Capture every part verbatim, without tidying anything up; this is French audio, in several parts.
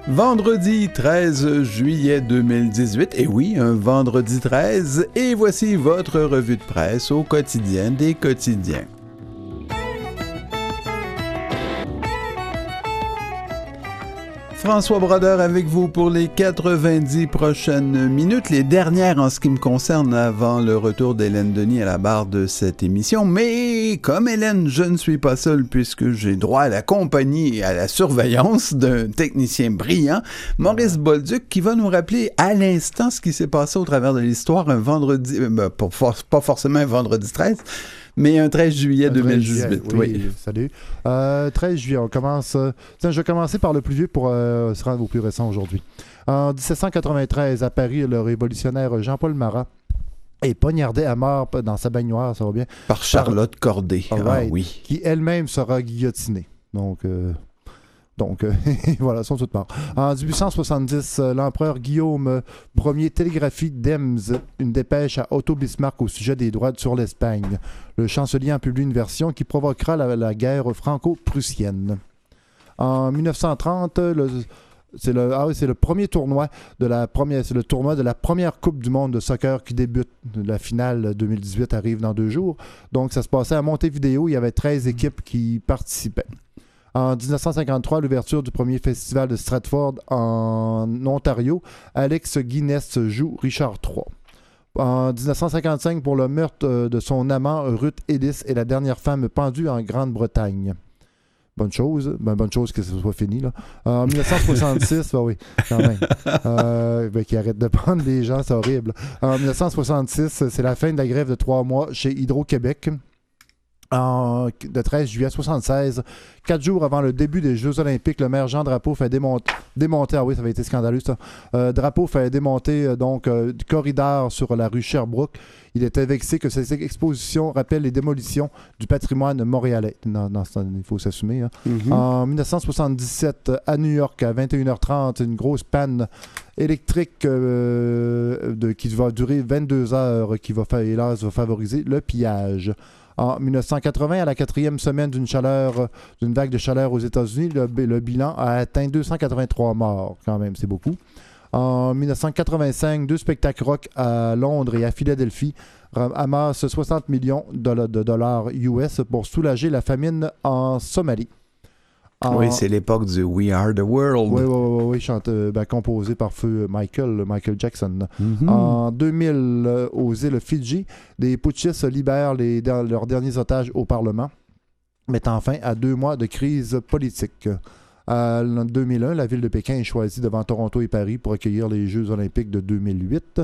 Vendredi treize juillet deux mille dix-huit, et oui, un vendredi treize, et voici votre revue de presse au quotidien des quotidiens. François Brodeur avec vous pour les quatre-vingt-dix prochaines minutes, les dernières en ce qui me concerne avant le retour d'Hélène Denis à la barre de cette émission. Mais comme Hélène, je ne suis pas seul puisque j'ai droit à la compagnie et à la surveillance d'un technicien brillant, Maurice Bolduc, qui va nous rappeler à l'instant ce qui s'est passé au travers de l'histoire un vendredi, euh, pas, pas forcément un vendredi treize, mais un treize juillet deux mille dix-huit. Oui, oui. Salut. Euh, treize juillet, on commence... Euh, tiens, je vais commencer par le plus vieux pour euh, se rendre au plus récent aujourd'hui. En dix-sept cent quatre-vingt-treize, à Paris, le révolutionnaire Jean-Paul Marat est poignardé à mort dans sa baignoire, ça va bien. Par Charlotte par... Corday. Right, ah oui. Qui elle-même sera guillotinée. Donc... Euh... Donc, euh, voilà, ils sont toutes morts. En dix-huit cent soixante-dix, euh, l'empereur Guillaume Ier télégraphie d'Ems une dépêche à Otto Bismarck au sujet des droits sur l'Espagne. Le chancelier en publie une version qui provoquera la, la guerre franco-prussienne. En mille neuf cent trente, le, c'est, le, ah oui, c'est le premier tournoi de la première, c'est le tournoi de la première Coupe du monde de soccer qui débute. La finale deux mille dix-huit arrive dans deux jours. Donc, ça se passait à Montevideo. Il y avait treize équipes qui participaient. En dix-neuf cent cinquante-trois, l'ouverture du premier festival de Stratford en Ontario, Alex Guinness joue Richard trois. En dix-neuf cent cinquante-cinq, pour le meurtre de son amant, Ruth Ellis est la dernière femme pendue en Grande-Bretagne. Bonne chose, ben, bonne chose que ce soit fini. Là. En dix-neuf cent soixante-six, ben oui, quand même, euh, ben, qui arrête de prendre les gens, c'est horrible. En dix-neuf cent soixante-six, c'est la fin de la grève de trois mois chez Hydro-Québec. En, de treize juillet soixante-seize, quatre jours avant le début des Jeux olympiques, le maire Jean Drapeau fait démonter, démonter ah oui, ça avait été scandaleux ça, euh, Drapeau fait démonter euh, donc euh, du corridor sur la rue Sherbrooke. Il était vexé que ces expositions rappellent les démolitions du patrimoine montréalais. Non, non, il faut s'assumer. Hein. Mm-hmm. En dix-neuf cent soixante-dix-sept, à New York, à vingt et une heures trente, une grosse panne électrique euh, de, qui va durer vingt-deux heures, qui va, hélas, va favoriser le pillage. En dix-neuf cent quatre-vingts, à la quatrième semaine d'une chaleur, d'une vague de chaleur aux États-Unis, le, le bilan a atteint deux cent quatre-vingt-trois morts, quand même, c'est beaucoup. En dix-neuf cent quatre-vingt-cinq, deux spectacles rock à Londres et à Philadelphie amassent soixante millions de dollars U S pour soulager la famine en Somalie. En... Oui, c'est l'époque du We Are the World. Oui, oui, oui, oui chante, ben, composé par feu Michael, Michael Jackson. Mm-hmm. En deux mille, euh, aux îles Fidji, des putschistes libèrent les, leurs derniers otages au Parlement, mettant fin à deux mois de crise politique. En deux mille un, la ville de Pékin est choisie devant Toronto et Paris pour accueillir les Jeux olympiques de deux mille huit.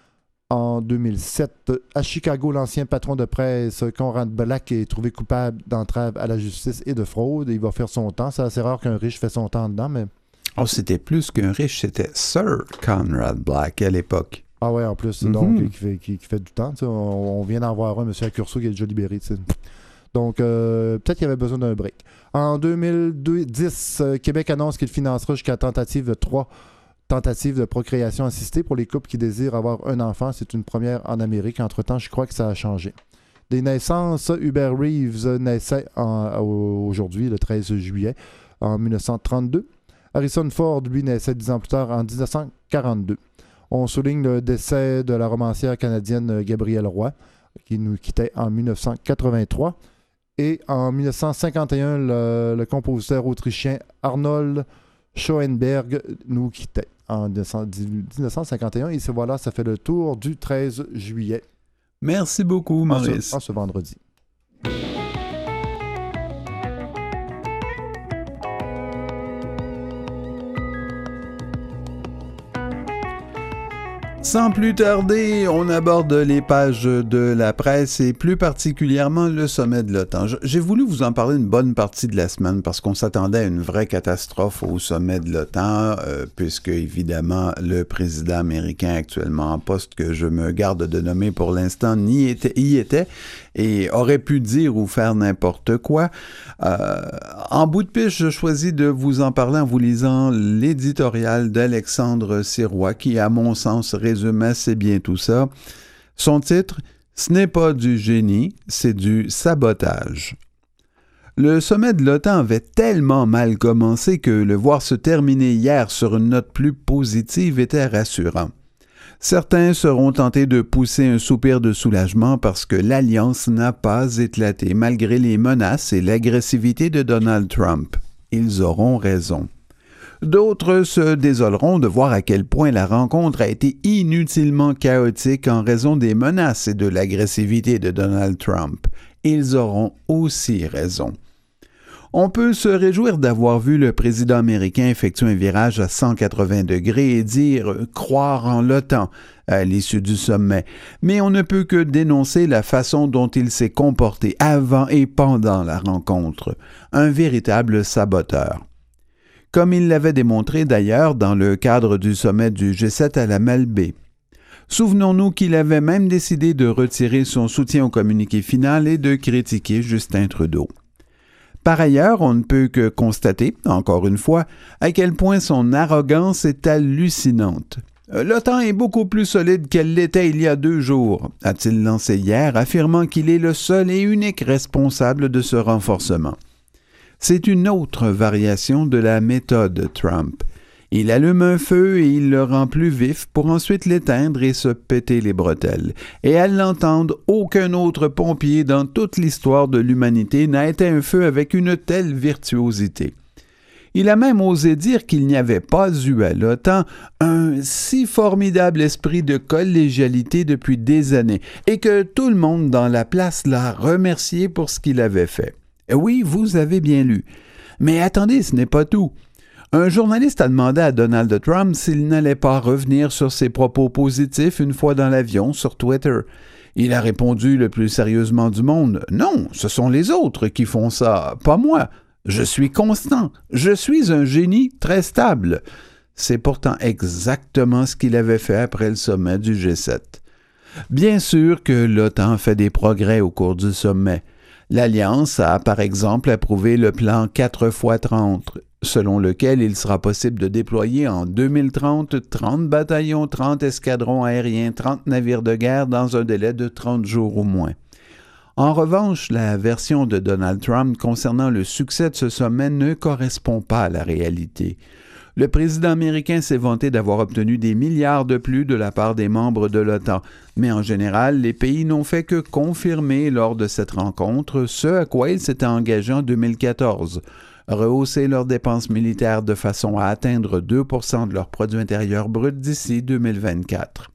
En deux mille sept, à Chicago, l'ancien patron de presse Conrad Black est trouvé coupable d'entrave à la justice et de fraude. Il va faire son temps. C'est assez rare qu'un riche fait son temps dedans, mais... Oh, c'était plus qu'un riche, c'était Sir Conrad Black à l'époque. Ah ouais, en plus, mm-hmm. donc, qui fait, qui, qui fait du temps. On, on vient d'en voir un, M. Accurso, qui est déjà libéré. T'sais. Donc, euh, peut-être qu'il avait besoin d'un break. En deux mille dix, euh, Québec annonce qu'il financera jusqu'à tentative de trois tentative de procréation assistée pour les couples qui désirent avoir un enfant. C'est une première en Amérique. Entre-temps, je crois que ça a changé. Des naissances, Hubert Reeves naissait en, aujourd'hui, le treize juillet, en dix-neuf cent trente-deux. Harrison Ford, lui, naissait dix ans plus tard, en dix-neuf cent quarante-deux. On souligne le décès de la romancière canadienne Gabrielle Roy, qui nous quittait en dix-neuf cent quatre-vingt-trois. Et en dix-neuf cent cinquante et un, le, le compositeur autrichien Arnold Schoenberg nous quittait en dix-neuf cent cinquante et un. Et voilà, ça fait le tour du treize juillet. Merci beaucoup, Maurice. En ce, en ce vendredi. Sans plus tarder, on aborde les pages de la presse et plus particulièrement le sommet de l'OTAN. J'ai voulu vous en parler une bonne partie de la semaine parce qu'on s'attendait à une vraie catastrophe au sommet de l'OTAN, euh, puisque évidemment le président américain actuellement en poste, que je me garde de nommer pour l'instant, n'y était, y était et aurait pu dire ou faire n'importe quoi. Euh, en bout de piste, je choisis de vous en parler en vous lisant l'éditorial d'Alexandre Sirois qui, à mon sens, résume assez bien tout ça. Son titre, « Ce n'est pas du génie, c'est du sabotage ». Le sommet de l'OTAN avait tellement mal commencé que le voir se terminer hier sur une note plus positive était rassurant. Certains seront tentés de pousser un soupir de soulagement parce que l'alliance n'a pas éclaté malgré les menaces et l'agressivité de Donald Trump. Ils auront raison. D'autres se désoleront de voir à quel point la rencontre a été inutilement chaotique en raison des menaces et de l'agressivité de Donald Trump. Ils auront aussi raison. On peut se réjouir d'avoir vu le président américain effectuer un virage à cent quatre-vingts degrés et dire « croire en l'OTAN » à l'issue du sommet, mais on ne peut que dénoncer la façon dont il s'est comporté avant et pendant la rencontre. Un véritable saboteur. Comme il l'avait démontré d'ailleurs dans le cadre du sommet du G sept à la Malbaie. Souvenons-nous qu'il avait même décidé de retirer son soutien au communiqué final et de critiquer Justin Trudeau. Par ailleurs, on ne peut que constater, encore une fois, à quel point son arrogance est hallucinante. L'OTAN est beaucoup plus solide qu'elle l'était il y a deux jours, a-t-il lancé hier, affirmant qu'il est le seul et unique responsable de ce renforcement. C'est une autre variation de la méthode Trump. Il allume un feu et il le rend plus vif pour ensuite l'éteindre et se péter les bretelles. Et à l'entendre, aucun autre pompier dans toute l'histoire de l'humanité n'a éteint un feu avec une telle virtuosité. Il a même osé dire qu'il n'y avait pas eu à l'OTAN un si formidable esprit de collégialité depuis des années et que tout le monde dans la place l'a remercié pour ce qu'il avait fait. Oui, vous avez bien lu. Mais attendez, ce n'est pas tout. Un journaliste a demandé à Donald Trump s'il n'allait pas revenir sur ses propos positifs une fois dans l'avion sur Twitter. Il a répondu le plus sérieusement du monde « Non, ce sont les autres qui font ça, pas moi. Je suis constant. Je suis un génie très stable. » C'est pourtant exactement ce qu'il avait fait après le sommet du G sept. Bien sûr que l'OTAN fait des progrès au cours du sommet. L'Alliance a, par exemple, approuvé le plan quatre fois trente, selon lequel il sera possible de déployer en deux mille trente trente bataillons, trente escadrons aériens, trente navires de guerre dans un délai de trente jours au moins. En revanche, la version de Donald Trump concernant le succès de ce sommet ne correspond pas à la réalité. Le président américain s'est vanté d'avoir obtenu des milliards de plus de la part des membres de l'OTAN, mais en général, les pays n'ont fait que confirmer lors de cette rencontre ce à quoi ils s'étaient engagés en deux mille quatorze, rehausser leurs dépenses militaires de façon à atteindre deux pour cent de leur produit intérieur brut d'ici deux mille vingt-quatre.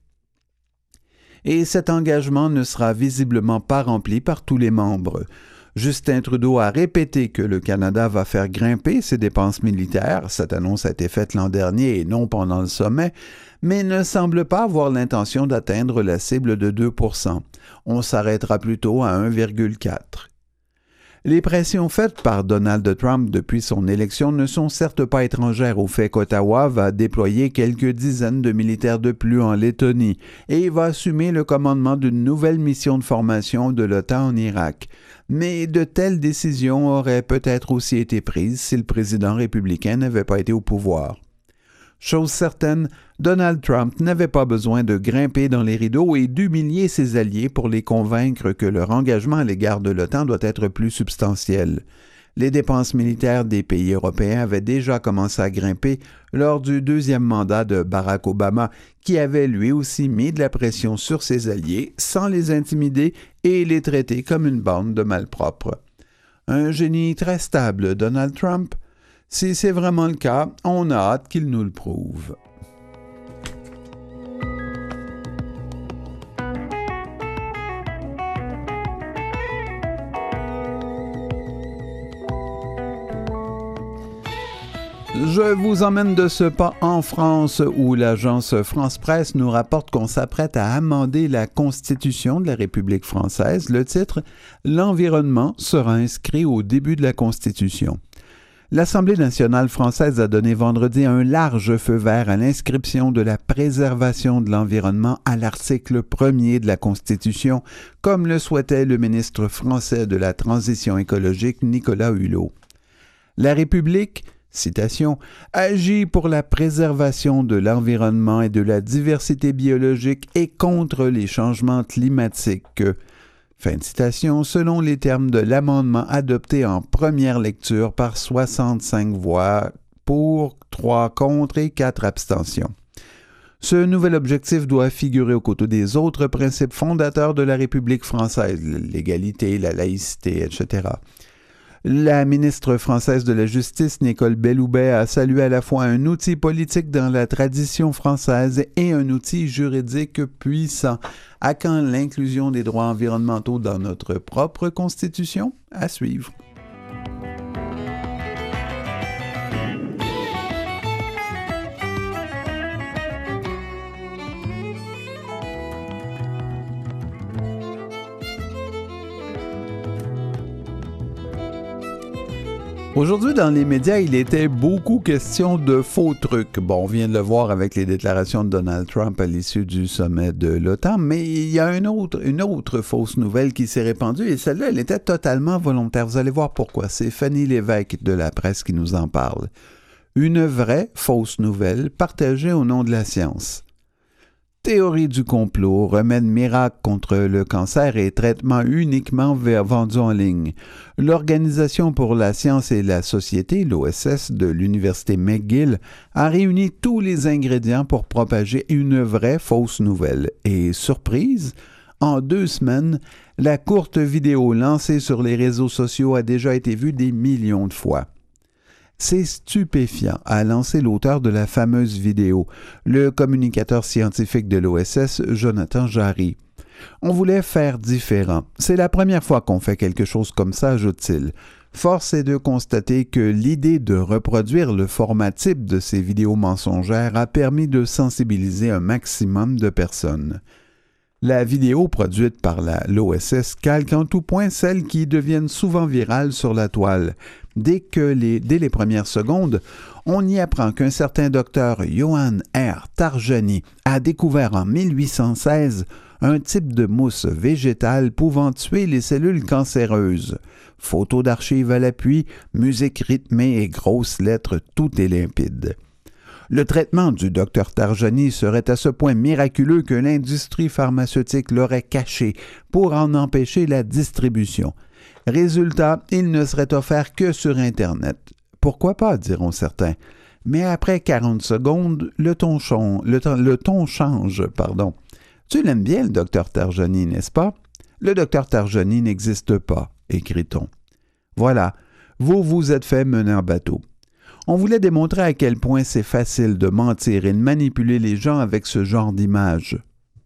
Et cet engagement ne sera visiblement pas rempli par tous les membres. Justin Trudeau a répété que le Canada va faire grimper ses dépenses militaires, cette annonce a été faite l'an dernier et non pendant le sommet, mais ne semble pas avoir l'intention d'atteindre la cible de deux pour cent. On s'arrêtera plutôt à un virgule quatre. Les pressions faites par Donald Trump depuis son élection ne sont certes pas étrangères au fait qu'Ottawa va déployer quelques dizaines de militaires de plus en Lettonie et va assumer le commandement d'une nouvelle mission de formation de l'OTAN en Irak. Mais de telles décisions auraient peut-être aussi été prises si le président républicain n'avait pas été au pouvoir. Chose certaine, Donald Trump n'avait pas besoin de grimper dans les rideaux et d'humilier ses alliés pour les convaincre que leur engagement à l'égard de l'OTAN doit être plus substantiel. Les dépenses militaires des pays européens avaient déjà commencé à grimper lors du deuxième mandat de Barack Obama, qui avait lui aussi mis de la pression sur ses alliés sans les intimider et les traiter comme une bande de malpropres. Un génie très stable, Donald Trump. Si c'est vraiment le cas, on a hâte qu'il nous le prouve. Je vous emmène de ce pas en France où l'agence France Presse nous rapporte qu'on s'apprête à amender la Constitution de la République française. Le titre « L'environnement sera inscrit au début de la Constitution ». L'Assemblée nationale française a donné vendredi un large feu vert à l'inscription de la préservation de l'environnement à l'article premier de la Constitution, comme le souhaitait le ministre français de la Transition écologique Nicolas Hulot. La République, citation, agit pour la préservation de l'environnement et de la diversité biologique et contre les changements climatiques. Fin de citation, selon les termes de l'amendement adopté en première lecture par soixante-cinq voix pour, trois contre et quatre abstentions. Ce nouvel objectif doit figurer aux côtés des autres principes fondateurs de la République française, l'égalité, la laïcité, et cetera. La ministre française de la Justice, Nicole Belloubet, a salué à la fois un outil politique dans la tradition française et un outil juridique puissant. À quand l'inclusion des droits environnementaux dans notre propre Constitution? À suivre. Aujourd'hui, dans les médias, il était beaucoup question de faux trucs. Bon, on vient de le voir avec les déclarations de Donald Trump à l'issue du sommet de l'OTAN, mais il y a un autre, une autre fausse nouvelle qui s'est répandue, et celle-là, elle était totalement volontaire. Vous allez voir pourquoi. C'est Fanny Lévesque de la presse qui nous en parle. Une vraie fausse nouvelle partagée au nom de la science. Théorie du complot, remède miracle contre le cancer et traitement uniquement vendu en ligne. L'Organisation pour la science et la société, l'O S S, de l'Université McGill, a réuni tous les ingrédients pour propager une vraie fausse nouvelle. Et surprise, en deux semaines, la courte vidéo lancée sur les réseaux sociaux a déjà été vue des millions de fois. C'est stupéfiant, a lancé l'auteur de la fameuse vidéo, le communicateur scientifique de l'O S S, Jonathan Jarry. On voulait faire différent. C'est la première fois qu'on fait quelque chose comme ça, ajoute-t-il. Force est de constater que l'idée de reproduire le format type de ces vidéos mensongères a permis de sensibiliser un maximum de personnes. La vidéo produite par la, l'O S S calque en tout point celles qui deviennent souvent virales sur la toile. Dès, que les, dès les premières secondes, on y apprend qu'un certain docteur Johann R. Tarjani a découvert en mille huit cent seize un type de mousse végétale pouvant tuer les cellules cancéreuses. Photos d'archives à l'appui, musique rythmée et grosses lettres, tout est limpide. Le traitement du docteur Tarjani serait à ce point miraculeux que l'industrie pharmaceutique l'aurait caché pour en empêcher la distribution. Résultat, il ne serait offert que sur Internet. Pourquoi pas, diront certains. Mais après quarante secondes, le ton, chon, le, le ton change. Pardon. Tu l'aimes bien, le docteur Tarjani, n'est-ce pas? Le docteur Tarjani n'existe pas, écrit-on. Voilà, vous vous êtes fait mener en bateau. On voulait démontrer à quel point c'est facile de mentir et de manipuler les gens avec ce genre d'images.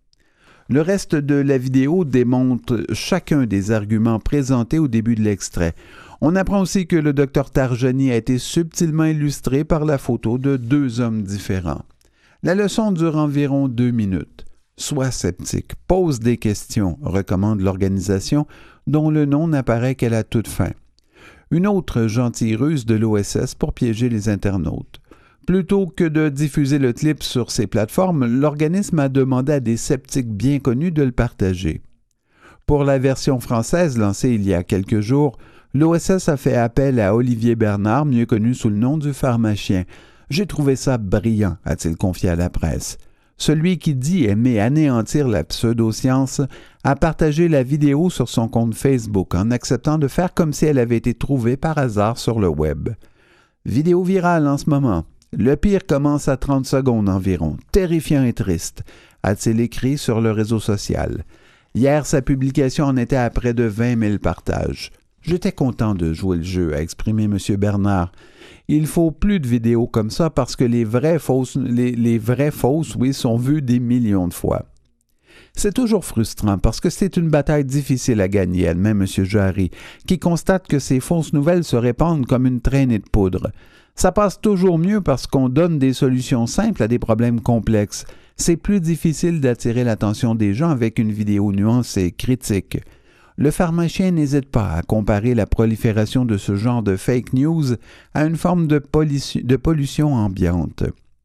Le reste de la vidéo démontre chacun des arguments présentés au début de l'extrait. On apprend aussi que le docteur Tarjani a été subtilement illustré par la photo de deux hommes différents. La leçon dure environ deux minutes. Sois sceptique, pose des questions, recommande l'organisation, dont le nom n'apparaît qu'à la toute fin. Une autre gentille ruse de l'O S S pour piéger les internautes. Plutôt que de diffuser le clip sur ses plateformes, l'organisme a demandé à des sceptiques bien connus de le partager. Pour la version française lancée il y a quelques jours, l'O S S a fait appel à Olivier Bernard, mieux connu sous le nom du pharmacien. « J'ai trouvé ça brillant », a-t-il confié à la presse. Celui qui dit aimer anéantir la pseudoscience a partagé la vidéo sur son compte Facebook en acceptant de faire comme si elle avait été trouvée par hasard sur le web. Vidéo virale en ce moment. Le pire commence à trente secondes environ. Terrifiant et triste, a-t-il écrit sur le réseau social. Hier, sa publication en était à près de vingt mille partages. J'étais content de jouer le jeu, a exprimé M. Bernard. Il faut plus de vidéos comme ça parce que les vraies fausses, les, les vraies fausses, oui, sont vues des millions de fois. C'est toujours frustrant parce que c'est une bataille difficile à gagner, admet M. Jarry, qui constate que ces fausses nouvelles se répandent comme une traînée de poudre. Ça passe toujours mieux parce qu'on donne des solutions simples à des problèmes complexes. C'est plus difficile d'attirer l'attention des gens avec une vidéo nuancée et critique. Le pharmacien n'hésite pas à comparer la prolifération de ce genre de fake news à une forme de, pollution, de pollution ambiante.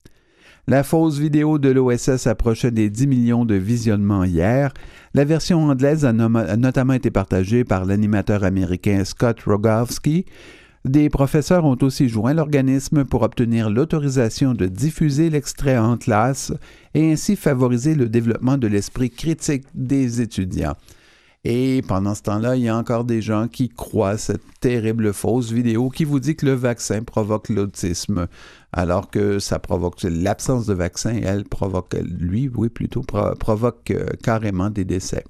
La fausse vidéo de l'O S S approchait des dix millions de visionnements hier. La version anglaise a, nom- a notamment été partagée par l'animateur américain Scott Rogowski. Des professeurs ont aussi joint l'organisme pour obtenir l'autorisation de diffuser l'extrait en classe et ainsi favoriser le développement de l'esprit critique des étudiants. Et pendant ce temps-là, il y a encore des gens qui croient cette terrible fausse vidéo qui vous dit que le vaccin provoque l'autisme, alors que ça provoque l'absence de vaccin, elle provoque, lui, oui, plutôt, pro- provoque euh, carrément des décès.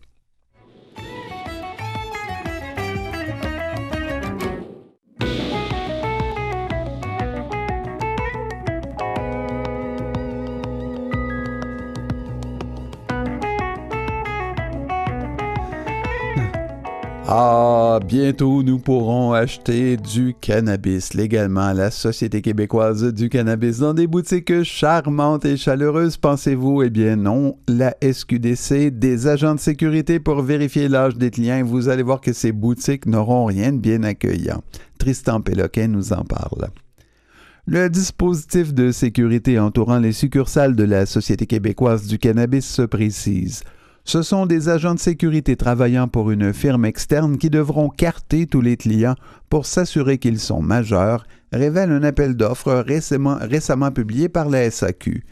Ah, bientôt nous pourrons acheter du cannabis légalement à la Société québécoise du cannabis dans des boutiques charmantes et chaleureuses. Pensez-vous? Eh bien non, la S Q D C, des agents de sécurité pour vérifier l'âge des clients. Vous allez voir que ces boutiques n'auront rien de bien accueillant. Tristan Péloquin nous en parle. Le dispositif de sécurité entourant les succursales de la Société québécoise du cannabis se précise. Ce sont des agents de sécurité travaillant pour une firme externe qui devront carter tous les clients pour s'assurer qu'ils sont majeurs, révèle un appel d'offres récemment, récemment publié par la S A Q.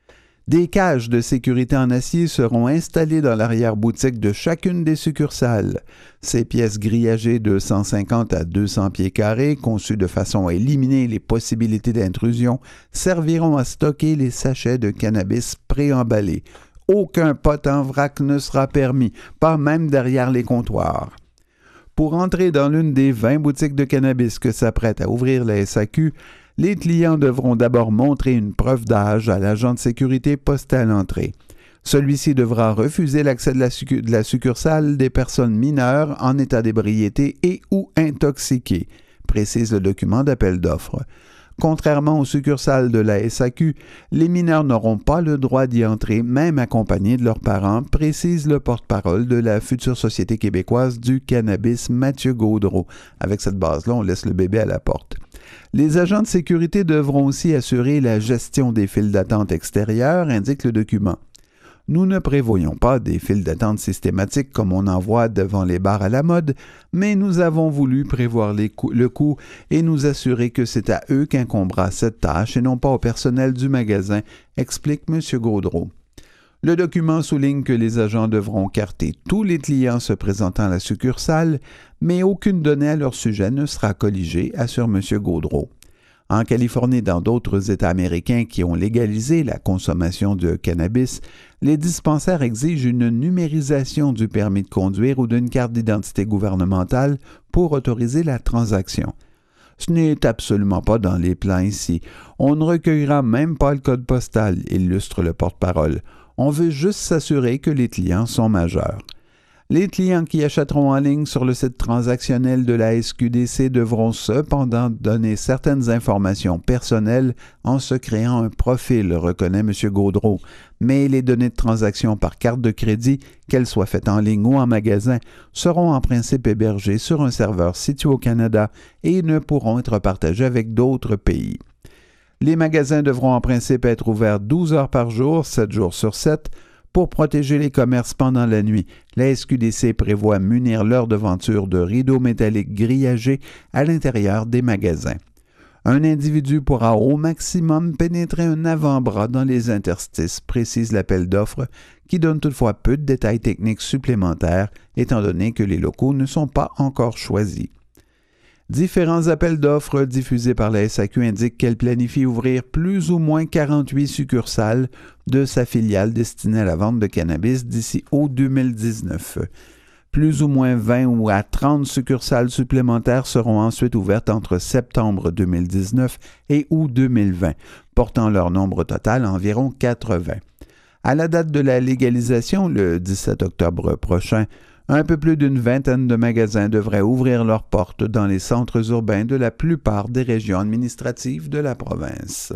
Des cages de sécurité en acier seront installées dans l'arrière-boutique de chacune des succursales. Ces pièces grillagées de cent cinquante à deux cents pieds carrés, conçues de façon à éliminer les possibilités d'intrusion, serviront à stocker les sachets de cannabis préemballés. Aucun pot en vrac ne sera permis, pas même derrière les comptoirs. Pour entrer dans l'une des vingt boutiques de cannabis que s'apprête à ouvrir la S A Q, les clients devront d'abord montrer une preuve d'âge à l'agent de sécurité posté à l'entrée. Celui-ci devra refuser l'accès de la, succ- de la succursale des personnes mineures en état d'ébriété et ou intoxiquées, précise le document d'appel d'offres. Contrairement aux succursales de la S A Q, les mineurs n'auront pas le droit d'y entrer, même accompagnés de leurs parents, précise le porte-parole de la future Société québécoise du cannabis, Mathieu Gaudreau. Avec cette base-là, on laisse le bébé à la porte. Les agents de sécurité devront aussi assurer la gestion des files d'attente extérieures, indique le document. Nous ne prévoyons pas des files d'attente systématiques comme on en voit devant les bars à la mode, mais nous avons voulu prévoir les coûts, le coût et nous assurer que c'est à eux qu'incombera cette tâche et non pas au personnel du magasin, explique M. Gaudreau. Le document souligne que les agents devront carter tous les clients se présentant à la succursale, mais aucune donnée à leur sujet ne sera colligée, assure M. Gaudreau. En Californie et dans d'autres États américains qui ont légalisé la consommation de cannabis, les dispensaires exigent une numérisation du permis de conduire ou d'une carte d'identité gouvernementale pour autoriser la transaction. Ce n'est absolument pas dans les plans ici. On ne recueillera même pas le code postal, illustre le porte-parole. On veut juste s'assurer que les clients sont majeurs. Les clients qui achèteront en ligne sur le site transactionnel de la S Q D C devront cependant donner certaines informations personnelles en se créant un profil, reconnaît M. Gaudreau. Mais les données de transaction par carte de crédit, qu'elles soient faites en ligne ou en magasin, seront en principe hébergées sur un serveur situé au Canada et ne pourront être partagées avec d'autres pays. Les magasins devront en principe être ouverts douze heures par jour, sept jours sur sept, pour protéger les commerces pendant la nuit. La S Q D C prévoit munir leurs devantures de rideaux métalliques grillagés à l'intérieur des magasins. Un individu pourra au maximum pénétrer un avant-bras dans les interstices, précise l'appel d'offres, qui donne toutefois peu de détails techniques supplémentaires, étant donné que les locaux ne sont pas encore choisis. Différents appels d'offres diffusés par la S A Q indiquent qu'elle planifie ouvrir plus ou moins quarante-huit succursales de sa filiale destinée à la vente de cannabis d'ici au deux mille dix-neuf. Plus ou moins vingt ou à trente succursales supplémentaires seront ensuite ouvertes entre septembre deux mille dix-neuf et août deux mille vingt, portant leur nombre total à environ quatre-vingts. À la date de la légalisation, le dix-sept octobre prochain, un peu plus d'une vingtaine de magasins devraient ouvrir leurs portes dans les centres urbains de la plupart des régions administratives de la province.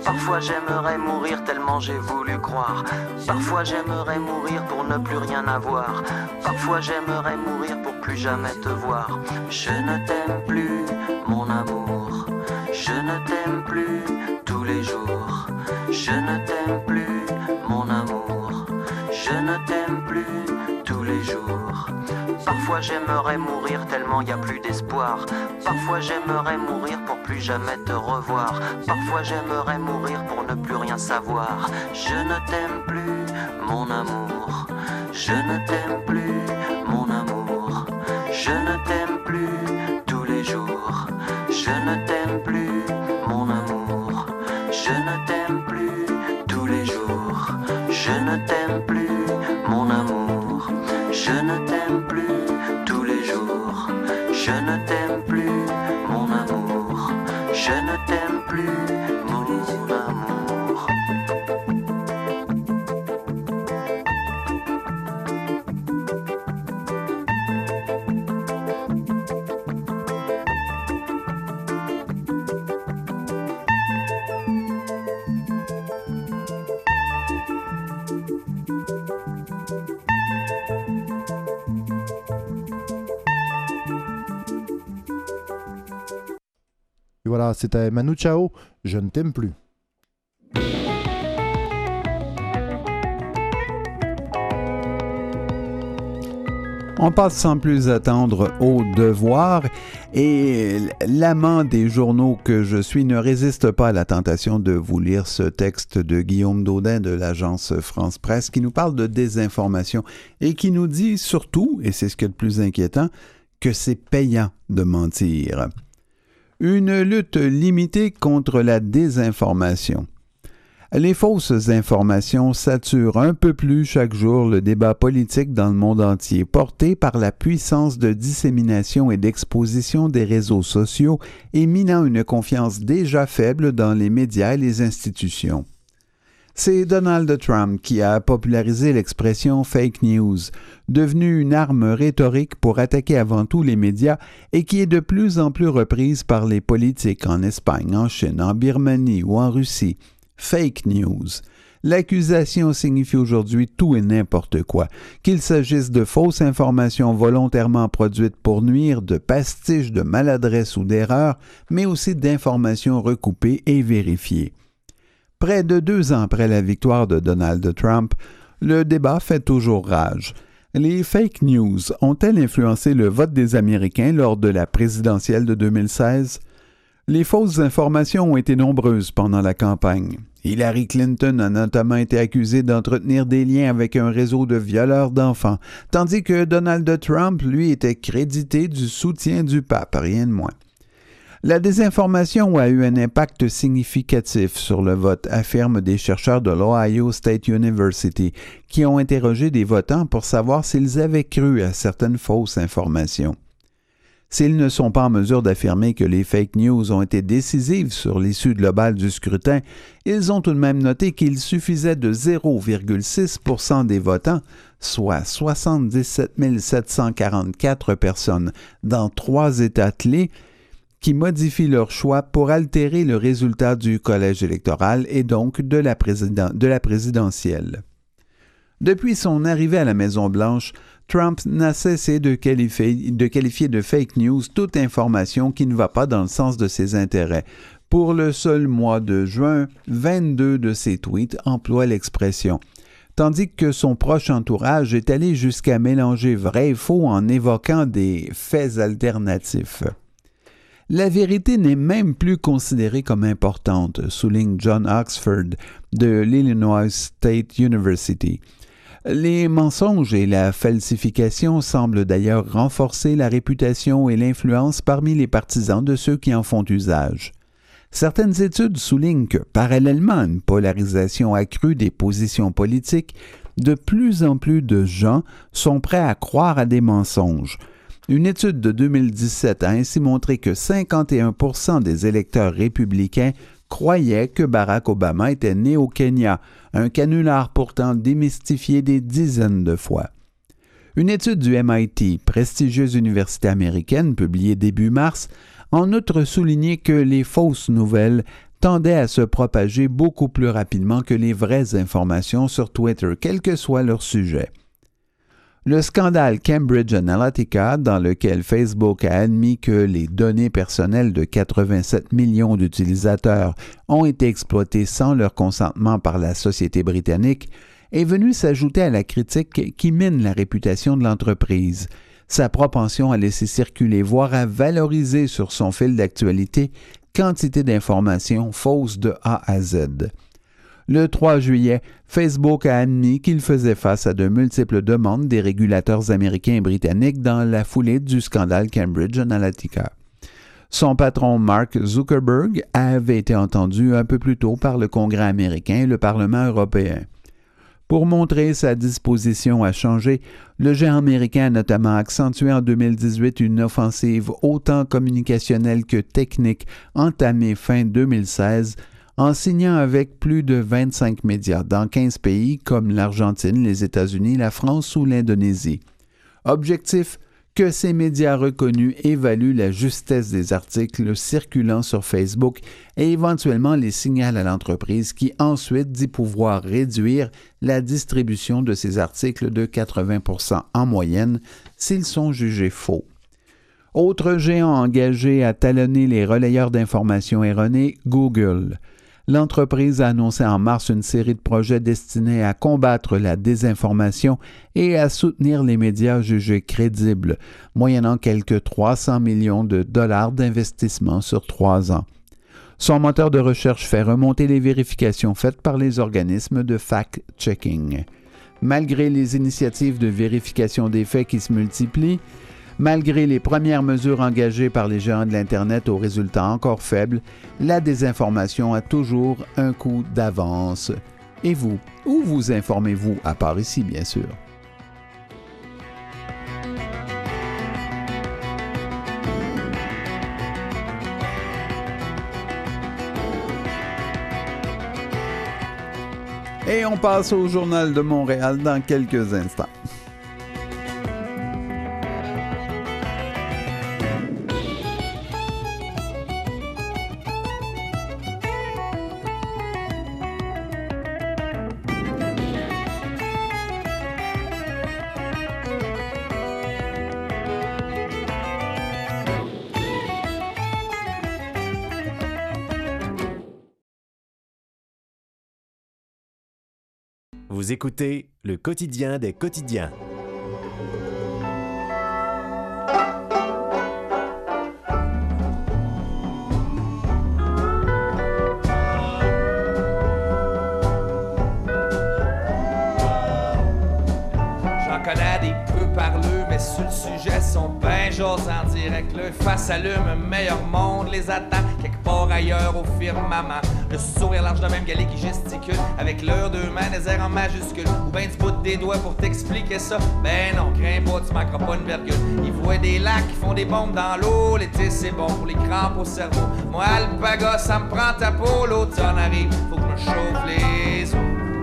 Parfois j'aimerais mourir tellement j'ai voulu croire. Parfois j'aimerais mourir pour ne plus rien avoir. Parfois j'aimerais mourir pour plus jamais te voir. Je ne t'aime plus, mon amour. Je ne t'aime plus tous les jours. Je ne t'aime plus, mon amour. Je ne t'aime plus tous les jours. Parfois j'aimerais mourir tellement y a plus d'espoir. Parfois j'aimerais mourir pour plus jamais te revoir. Parfois j'aimerais mourir pour ne plus rien savoir. Je ne t'aime plus, mon amour. Je ne t'aime plus, mon amour. Je ne t'aime plus tous les jours. Je ne t'aime plus, mon amour. Je ne t'aime plus tous les jours. Je ne t'aime plus, mon amour. Je ne t'aime plus tous les jours. Je ne t'aime plus, mon amour. Je ne t'aime plus, mon amour. Et voilà, c'était Manu Chao, Je ne t'aime plus. On passe sans plus attendre au devoir et l'amant des journaux que je suis ne résiste pas à la tentation de vous lire ce texte de Guillaume Daudin de l'agence France Presse qui nous parle de désinformation et qui nous dit surtout, et c'est ce qui est le plus inquiétant, que c'est payant de mentir. Une lutte limitée contre la désinformation. Les fausses informations saturent un peu plus chaque jour le débat politique dans le monde entier, porté par la puissance de dissémination et d'exposition des réseaux sociaux et minant une confiance déjà faible dans les médias et les institutions. C'est Donald Trump qui a popularisé l'expression « fake news », devenue une arme rhétorique pour attaquer avant tout les médias et qui est de plus en plus reprise par les politiques en Espagne, en Chine, en Birmanie ou en Russie. Fake news. L'accusation signifie aujourd'hui tout et n'importe quoi, qu'il s'agisse de fausses informations volontairement produites pour nuire, de pastiches, de maladresse ou d'erreurs, mais aussi d'informations recoupées et vérifiées. Près de deux ans après la victoire de Donald Trump, le débat fait toujours rage. Les fake news ont-elles influencé le vote des Américains lors de la présidentielle de deux mille seize? Les fausses informations ont été nombreuses pendant la campagne. Hillary Clinton a notamment été accusée d'entretenir des liens avec un réseau de violeurs d'enfants, tandis que Donald Trump, lui, était crédité du soutien du pape, rien de moins. La désinformation a eu un impact significatif sur le vote, affirment des chercheurs de l'Ohio State University, qui ont interrogé des votants pour savoir s'ils avaient cru à certaines fausses informations. S'ils ne sont pas en mesure d'affirmer que les fake news ont été décisives sur l'issue globale du scrutin, ils ont tout de même noté qu'il suffisait de zéro virgule six pour cent des votants, soit soixante-dix-sept mille sept cent quarante-quatre personnes dans trois États clés, qui modifient leur choix pour altérer le résultat du collège électoral et donc de la, président- de la présidentielle. Depuis son arrivée à la Maison-Blanche, Trump n'a cessé de qualifier, de qualifier de fake news toute information qui ne va pas dans le sens de ses intérêts. Pour le seul mois de juin, vingt-deux de ses tweets emploient l'expression, tandis que son proche entourage est allé jusqu'à mélanger vrai et faux en évoquant des faits alternatifs. La vérité n'est même plus considérée comme importante, souligne John Oxford de l'Illinois State University. Les mensonges et la falsification semblent d'ailleurs renforcer la réputation et l'influence parmi les partisans de ceux qui en font usage. Certaines études soulignent que, parallèlement à une polarisation accrue des positions politiques, de plus en plus de gens sont prêts à croire à des mensonges. Une étude de deux mille dix-sept a ainsi montré que cinquante et un pour cent des électeurs républicains croyaient que Barack Obama était né au Kenya, un canular pourtant démystifié des dizaines de fois. Une étude du M I T, prestigieuse université américaine, publiée début mars, en outre soulignait que les fausses nouvelles tendaient à se propager beaucoup plus rapidement que les vraies informations sur Twitter, quel que soit leur sujet. Le scandale Cambridge Analytica, dans lequel Facebook a admis que les données personnelles de quatre-vingt-sept millions d'utilisateurs ont été exploitées sans leur consentement par la société britannique, est venu s'ajouter à la critique qui mine la réputation de l'entreprise, sa propension à laisser circuler, voire à valoriser sur son fil d'actualité quantité d'informations fausses de A à Z. Le trois juillet, Facebook a admis qu'il faisait face à de multiples demandes des régulateurs américains et britanniques dans la foulée du scandale Cambridge Analytica. Son patron Mark Zuckerberg avait été entendu un peu plus tôt par le Congrès américain et le Parlement européen. Pour montrer sa disposition à changer, le géant américain a notamment accentué en deux mille dix-huit une offensive autant communicationnelle que technique entamée fin deux mille seize en signant avec plus de vingt-cinq médias dans quinze pays comme l'Argentine, les États-Unis, la France ou l'Indonésie. Objectif, que ces médias reconnus évaluent la justesse des articles circulant sur Facebook et éventuellement les signalent à l'entreprise qui ensuite dit pouvoir réduire la distribution de ces articles de quatre-vingts pour cent en moyenne s'ils sont jugés faux. Autre géant engagé à talonner les relayeurs d'informations erronées, Google. L'entreprise a annoncé en mars une série de projets destinés à combattre la désinformation et à soutenir les médias jugés crédibles, moyennant quelques trois cents millions de dollars d'investissement sur trois ans. Son moteur de recherche fait remonter les vérifications faites par les organismes de fact-checking. Malgré les initiatives de vérification des faits qui se multiplient, malgré les premières mesures engagées par les géants de l'Internet aux résultats encore faibles, la désinformation a toujours un coup d'avance. Et vous, où vous informez-vous, à part ici, bien sûr? Et on passe au Journal de Montréal dans quelques instants. Vous écoutez Le Quotidien des quotidiens. J'en connais des peu parleux, mais sur le sujet sont ben j'ose en direct. Le face allume, un meilleur monde les attend quelque part ailleurs au firmament. Le sourire large de même galet qui gesticule avec leurs deux mains, des airs en majuscule. Ou ben tu boutes des doigts pour t'expliquer ça. Ben non, crains pas, tu manqueras pas une virgule. Ils voient des lacs qui font des bombes dans l'eau. L'été c'est bon pour les crampes au cerveau. Moi alpaga, ça me prend ta peau. L'automne arrive, faut que je me chauffe les os.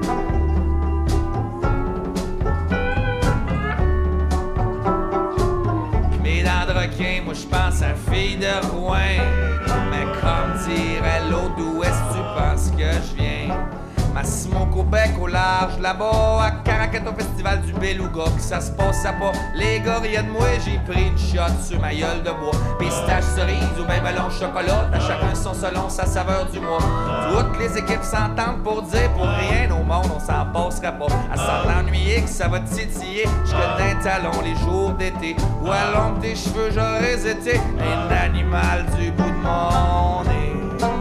Mes dents de requin, moi je pense à fille de Rouen. Mais comme dirait l'autre, d'où est-ce que tu penses que je viens? Massimo Québec au large, là-bas, à Caracat au festival du Beluga, que ça se passe à pas. Les gars, rien de moi, j'ai pris une shot sur ma gueule de bois. Pistache, cerise ou ben ballon chocolat, à chacun son selon sa saveur du mois. Toutes les équipes s'entendent pour dire pour rien au monde, on s'en passera pas. À s'en l'ennuyer que ça va titiller, jusque d'un talon les jours d'été. Ou à l'ombre des cheveux, j'aurais été un animal du bout de mon nez.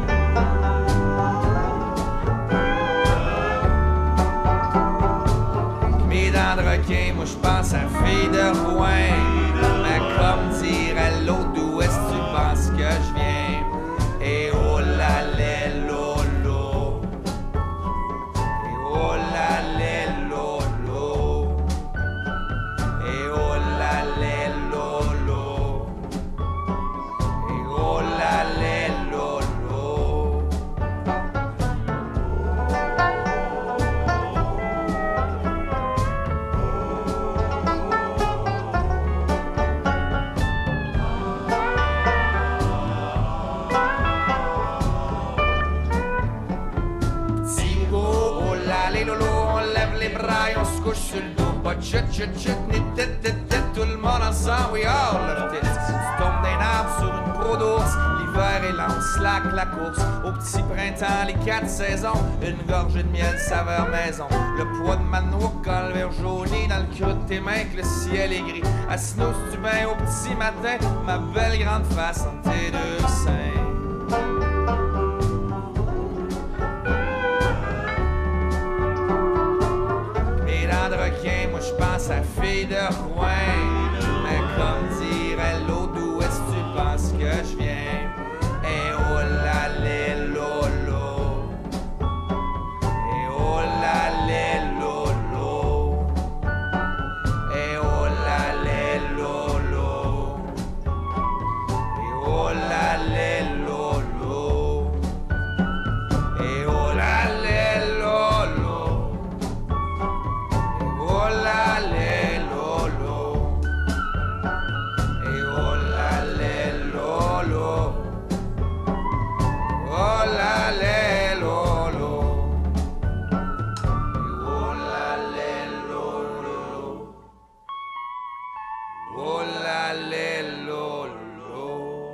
Mes dents de requin, moi je pense à fille de Rouen. Mais comme dirait l'autre, d'où est-ce que tu penses que je viens? Et oh la lé lolo. Et oh la lé lolo. Et oh la lé lolo. Et oh la lé lolo. là les lolos, on lève les bras et on se couche sur le dos. Pas de chut chut chut ni tit tit tit, tout le monde ensemble, we all love tits. Tu tombes d'un arbre sur une peau d'ours, l'hiver est lent, slack la course. Au petit printemps, les quatre saisons, une gorgée de miel saveur maison. Le poids de ma noix, quand le verre jauni dans le creux de tes mains, que le ciel est gris. Assis-nous du bain au petit matin, ma belle grande face entre tes deux seins. Et dans le requin, moi je pense à fille de Rouen. Mais comme dirait l'autre, d'où est-ce que tu penses que je viens? Et oh là les lolo, et oh là les lolo, et oh là les lolo, et oh là les lolo, et oh là les lolo, et oh là les lolo, et oh là les lolo. Oh la le lolo, oh la le lolo, oh la le lolo.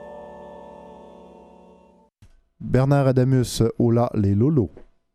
Bernard Adamus, Ola les lolos.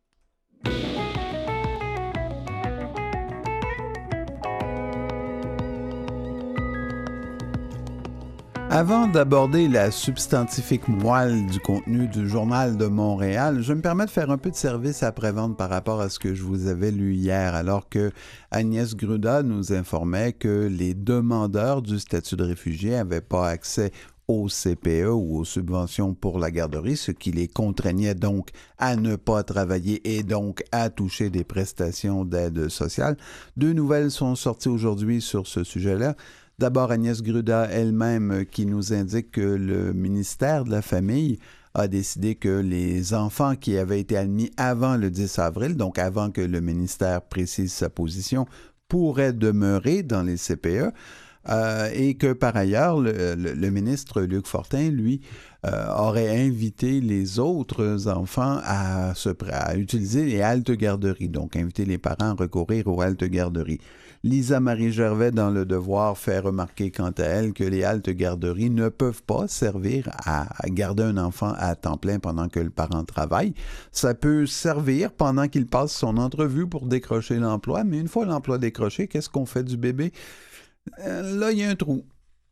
Avant d'aborder la substantifique moelle du contenu du Journal de Montréal, je me permets de faire un peu de service après-vente par rapport à ce que je vous avais lu hier, alors que Agnès Gruda nous informait que les demandeurs du statut de réfugié n'avaient pas accès au C P E ou aux subventions pour la garderie, ce qui les contraignait donc à ne pas travailler et donc à toucher des prestations d'aide sociale. Deux nouvelles sont sorties aujourd'hui sur ce sujet-là. D'abord, Agnès Gruda elle-même qui nous indique que le ministère de la Famille a décidé que les enfants qui avaient été admis avant le dix avril, donc avant que le ministère précise sa position, pourraient demeurer dans les C P E. Euh, et que par ailleurs, le, le, le ministre Luc Fortin, lui, euh, aurait invité les autres enfants à, se, à utiliser les haltes garderies, donc inviter les parents à recourir aux haltes garderies. Lisa Marie Gervais, dans Le Devoir, fait remarquer quant à elle que les haltes garderies ne peuvent pas servir à, à garder un enfant à temps plein pendant que le parent travaille. Ça peut servir pendant qu'il passe son entrevue pour décrocher l'emploi, mais une fois l'emploi décroché, qu'est-ce qu'on fait du bébé? Euh, là, il y a un trou.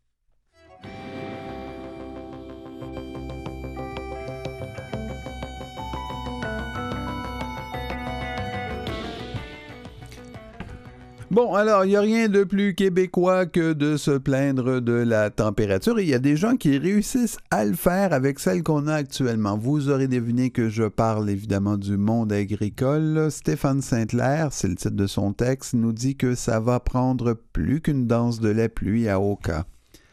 Bon, alors, il n'y a rien de plus québécois que de se plaindre de la température. Et il y a des gens qui réussissent à le faire avec celle qu'on a actuellement. Vous aurez deviné que je parle évidemment du monde agricole. Stéphane Sainte-Claire, c'est le titre de son texte, nous dit que ça va prendre plus qu'une danse de la pluie à Oka.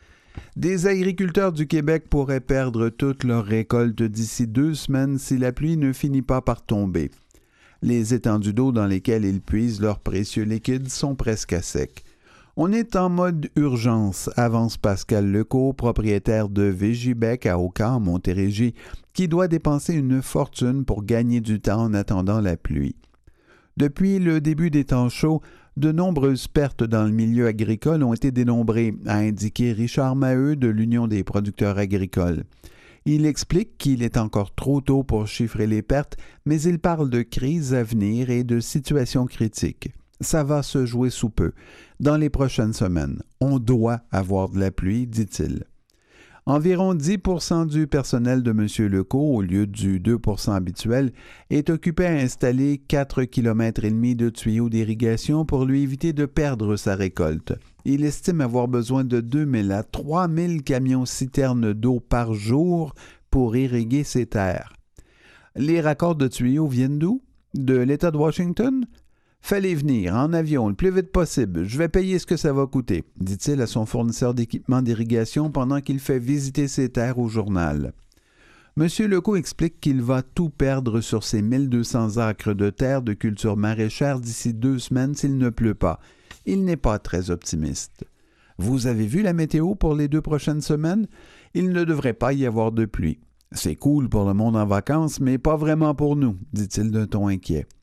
Des agriculteurs du Québec pourraient perdre toute leur récolte d'ici deux semaines si la pluie ne finit pas par tomber. Les étendues d'eau dans lesquelles ils puisent leurs précieux liquides sont presque à sec. On est en mode urgence, avance Pascal Lecault, propriétaire de Végibec à Oka, en Montérégie, qui doit dépenser une fortune pour gagner du temps en attendant la pluie. Depuis le début des temps chauds, de nombreuses pertes dans le milieu agricole ont été dénombrées, a indiqué Richard Maheu de l'Union des producteurs agricoles. Il explique qu'il est encore trop tôt pour chiffrer les pertes, mais il parle de crises à venir et de situations critiques. Ça va se jouer sous peu. Dans les prochaines semaines, on doit avoir de la pluie, dit-il. Environ dix pour cent du personnel de M. Lecault, au lieu du deux pour cent habituel, est occupé à installer quatre kilomètres et demi de tuyaux d'irrigation pour lui éviter de perdre sa récolte. Il estime avoir besoin de deux mille à trois mille camions-citernes d'eau par jour pour irriguer ses terres. Les raccords de tuyaux viennent d'où? De l'État de Washington? Fais-les venir en avion le plus vite possible. Je vais payer ce que ça va coûter, dit-il à son fournisseur d'équipement d'irrigation pendant qu'il fait visiter ses terres au journal. M. Lecault explique qu'il va tout perdre sur ses mille deux cents acres de terre de culture maraîchère d'ici deux semaines s'il ne pleut pas. Il n'est pas très optimiste. Vous avez vu la météo pour les deux prochaines semaines? Il ne devrait pas y avoir de pluie. C'est cool pour le monde en vacances, mais pas vraiment pour nous, dit-il d'un ton inquiet.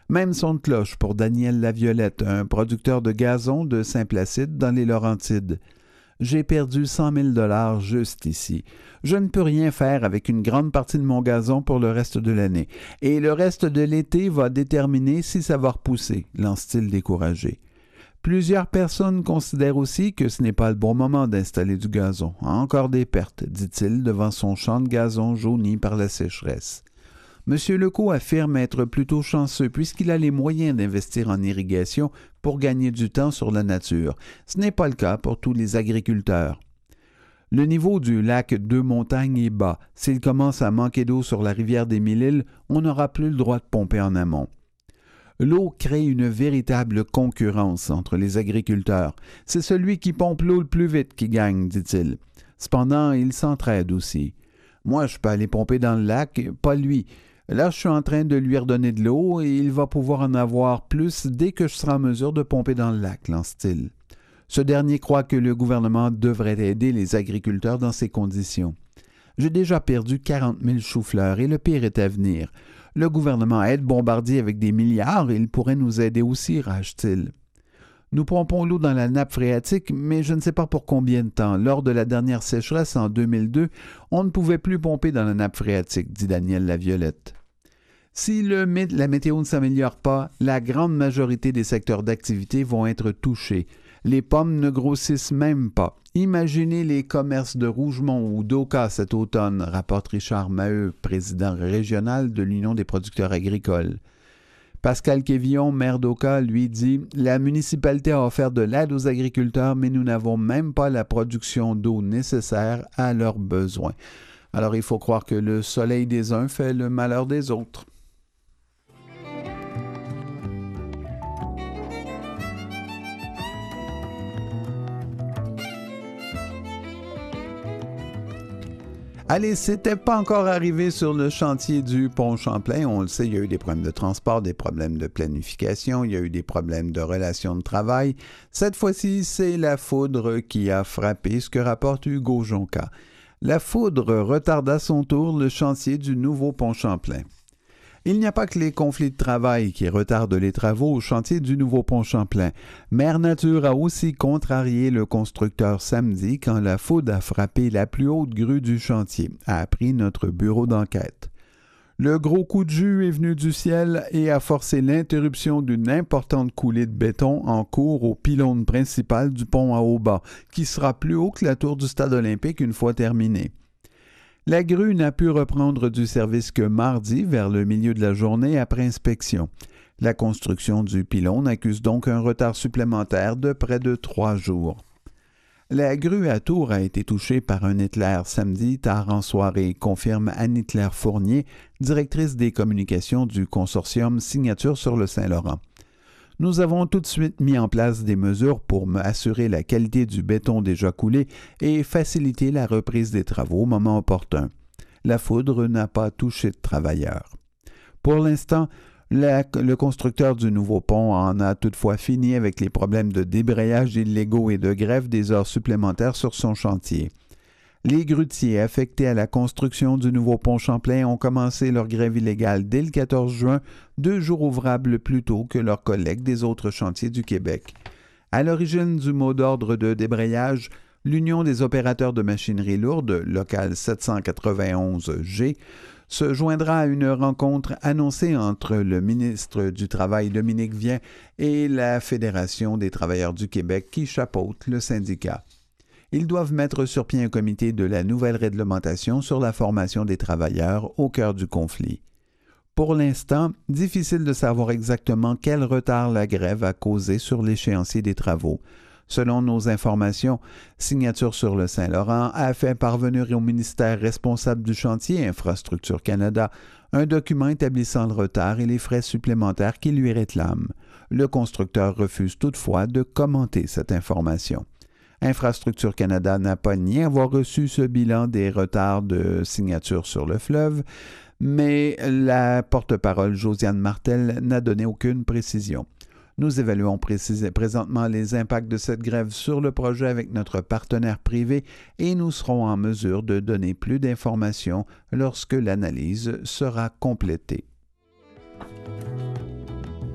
Même son de cloche pour Daniel Laviolette, un producteur de gazon de Saint-Placide dans les Laurentides. J'ai perdu cent mille dollars juste ici. Je ne peux rien faire avec une grande partie de mon gazon pour le reste de l'année. Et le reste de l'été va déterminer si ça va repousser, lance-t-il découragé. Plusieurs personnes considèrent aussi que ce n'est pas le bon moment d'installer du gazon. Encore des pertes, dit-il devant son champ de gazon jauni par la sécheresse. M. Legault affirme être plutôt chanceux puisqu'il a les moyens d'investir en irrigation pour gagner du temps sur la nature. Ce n'est pas le cas pour tous les agriculteurs. Le niveau du lac Deux-Montagnes est bas. S'il commence à manquer d'eau sur la rivière des Mille-Îles, on n'aura plus le droit de pomper en amont. L'eau crée une véritable concurrence entre les agriculteurs. C'est celui qui pompe l'eau le plus vite qui gagne, dit-il. Cependant, ils s'entraident aussi. Moi, je peux aller pomper dans le lac, pas lui. Là, je suis en train de lui redonner de l'eau et il va pouvoir en avoir plus dès que je serai en mesure de pomper dans le lac, lance-t-il. Ce dernier croit que le gouvernement devrait aider les agriculteurs dans ces conditions. J'ai déjà perdu quarante mille choux-fleurs et le pire est à venir. Le gouvernement aide Bombardier avec des milliards et il pourrait nous aider aussi, rage-t-il. Nous pompons l'eau dans la nappe phréatique, mais je ne sais pas pour combien de temps. Lors de la dernière sécheresse en deux mille deux, on ne pouvait plus pomper dans la nappe phréatique, dit Daniel Laviolette. Si le, la météo ne s'améliore pas, la grande majorité des secteurs d'activité vont être touchés. Les pommes ne grossissent même pas. Imaginez les commerces de Rougemont ou d'Oka cet automne, rapporte Richard Maheu, président régional de l'Union des producteurs agricoles. Pascal Quévillon, maire d'Oka, lui dit « La municipalité a offert de l'aide aux agriculteurs, mais nous n'avons même pas la production d'eau nécessaire à leurs besoins. » Alors il faut croire que le soleil des uns fait le malheur des autres. Allez, c'était pas encore arrivé sur le chantier du pont Champlain. On le sait, il y a eu des problèmes de transport, des problèmes de planification, il y a eu des problèmes de relations de travail. Cette fois-ci, c'est la foudre qui a frappé, ce que rapporte Hugo Jonca. La foudre retarda à son tour le chantier du nouveau pont Champlain. Il n'y a pas que les conflits de travail qui retardent les travaux au chantier du nouveau pont Champlain. Mère Nature a aussi contrarié le constructeur samedi quand la foudre a frappé la plus haute grue du chantier, a appris notre bureau d'enquête. Le gros coup de jus est venu du ciel et a forcé l'interruption d'une importante coulée de béton en cours au pylône principal du pont à Aubas, qui sera plus haut que la tour du stade olympique une fois terminée. La grue n'a pu reprendre du service que mardi, vers le milieu de la journée, après inspection. La construction du pylône accuse donc un retard supplémentaire de près de trois jours. La grue à Tours a été touchée par un éclair samedi tard en soirée, confirme Anne-Claire Fournier, directrice des communications du consortium Signature sur le Saint-Laurent. Nous avons tout de suite mis en place des mesures pour assurer la qualité du béton déjà coulé et faciliter la reprise des travaux au moment opportun. La foudre n'a pas touché de travailleurs. Pour l'instant, la, le constructeur du nouveau pont en a toutefois fini avec les problèmes de débrayage illégaux et de grève des heures supplémentaires sur son chantier. Les grutiers affectés à la construction du nouveau pont Champlain ont commencé leur grève illégale dès le quatorze juin, deux jours ouvrables plus tôt que leurs collègues des autres chantiers du Québec. À l'origine du mot d'ordre de débrayage, l'Union des opérateurs de machinerie lourde, local sept cent quatre-vingt-onze G, se joindra à une rencontre annoncée entre le ministre du Travail Dominique Vien et la Fédération des travailleurs du Québec qui chapeaute le syndicat. Ils doivent mettre sur pied un comité de la nouvelle réglementation sur la formation des travailleurs au cœur du conflit. Pour l'instant, difficile de savoir exactement quel retard la grève a causé sur l'échéancier des travaux. Selon nos informations, Signature sur le Saint-Laurent a fait parvenir au ministère responsable du chantier Infrastructure Canada un document établissant le retard et les frais supplémentaires qu'il lui réclame. Le constructeur refuse toutefois de commenter cette information. Infrastructure Canada n'a pas nié avoir reçu ce bilan des retards de signature sur le fleuve, mais la porte-parole Josiane Martel n'a donné aucune précision. Nous évaluons présentement les impacts de cette grève sur le projet avec notre partenaire privé et nous serons en mesure de donner plus d'informations lorsque l'analyse sera complétée.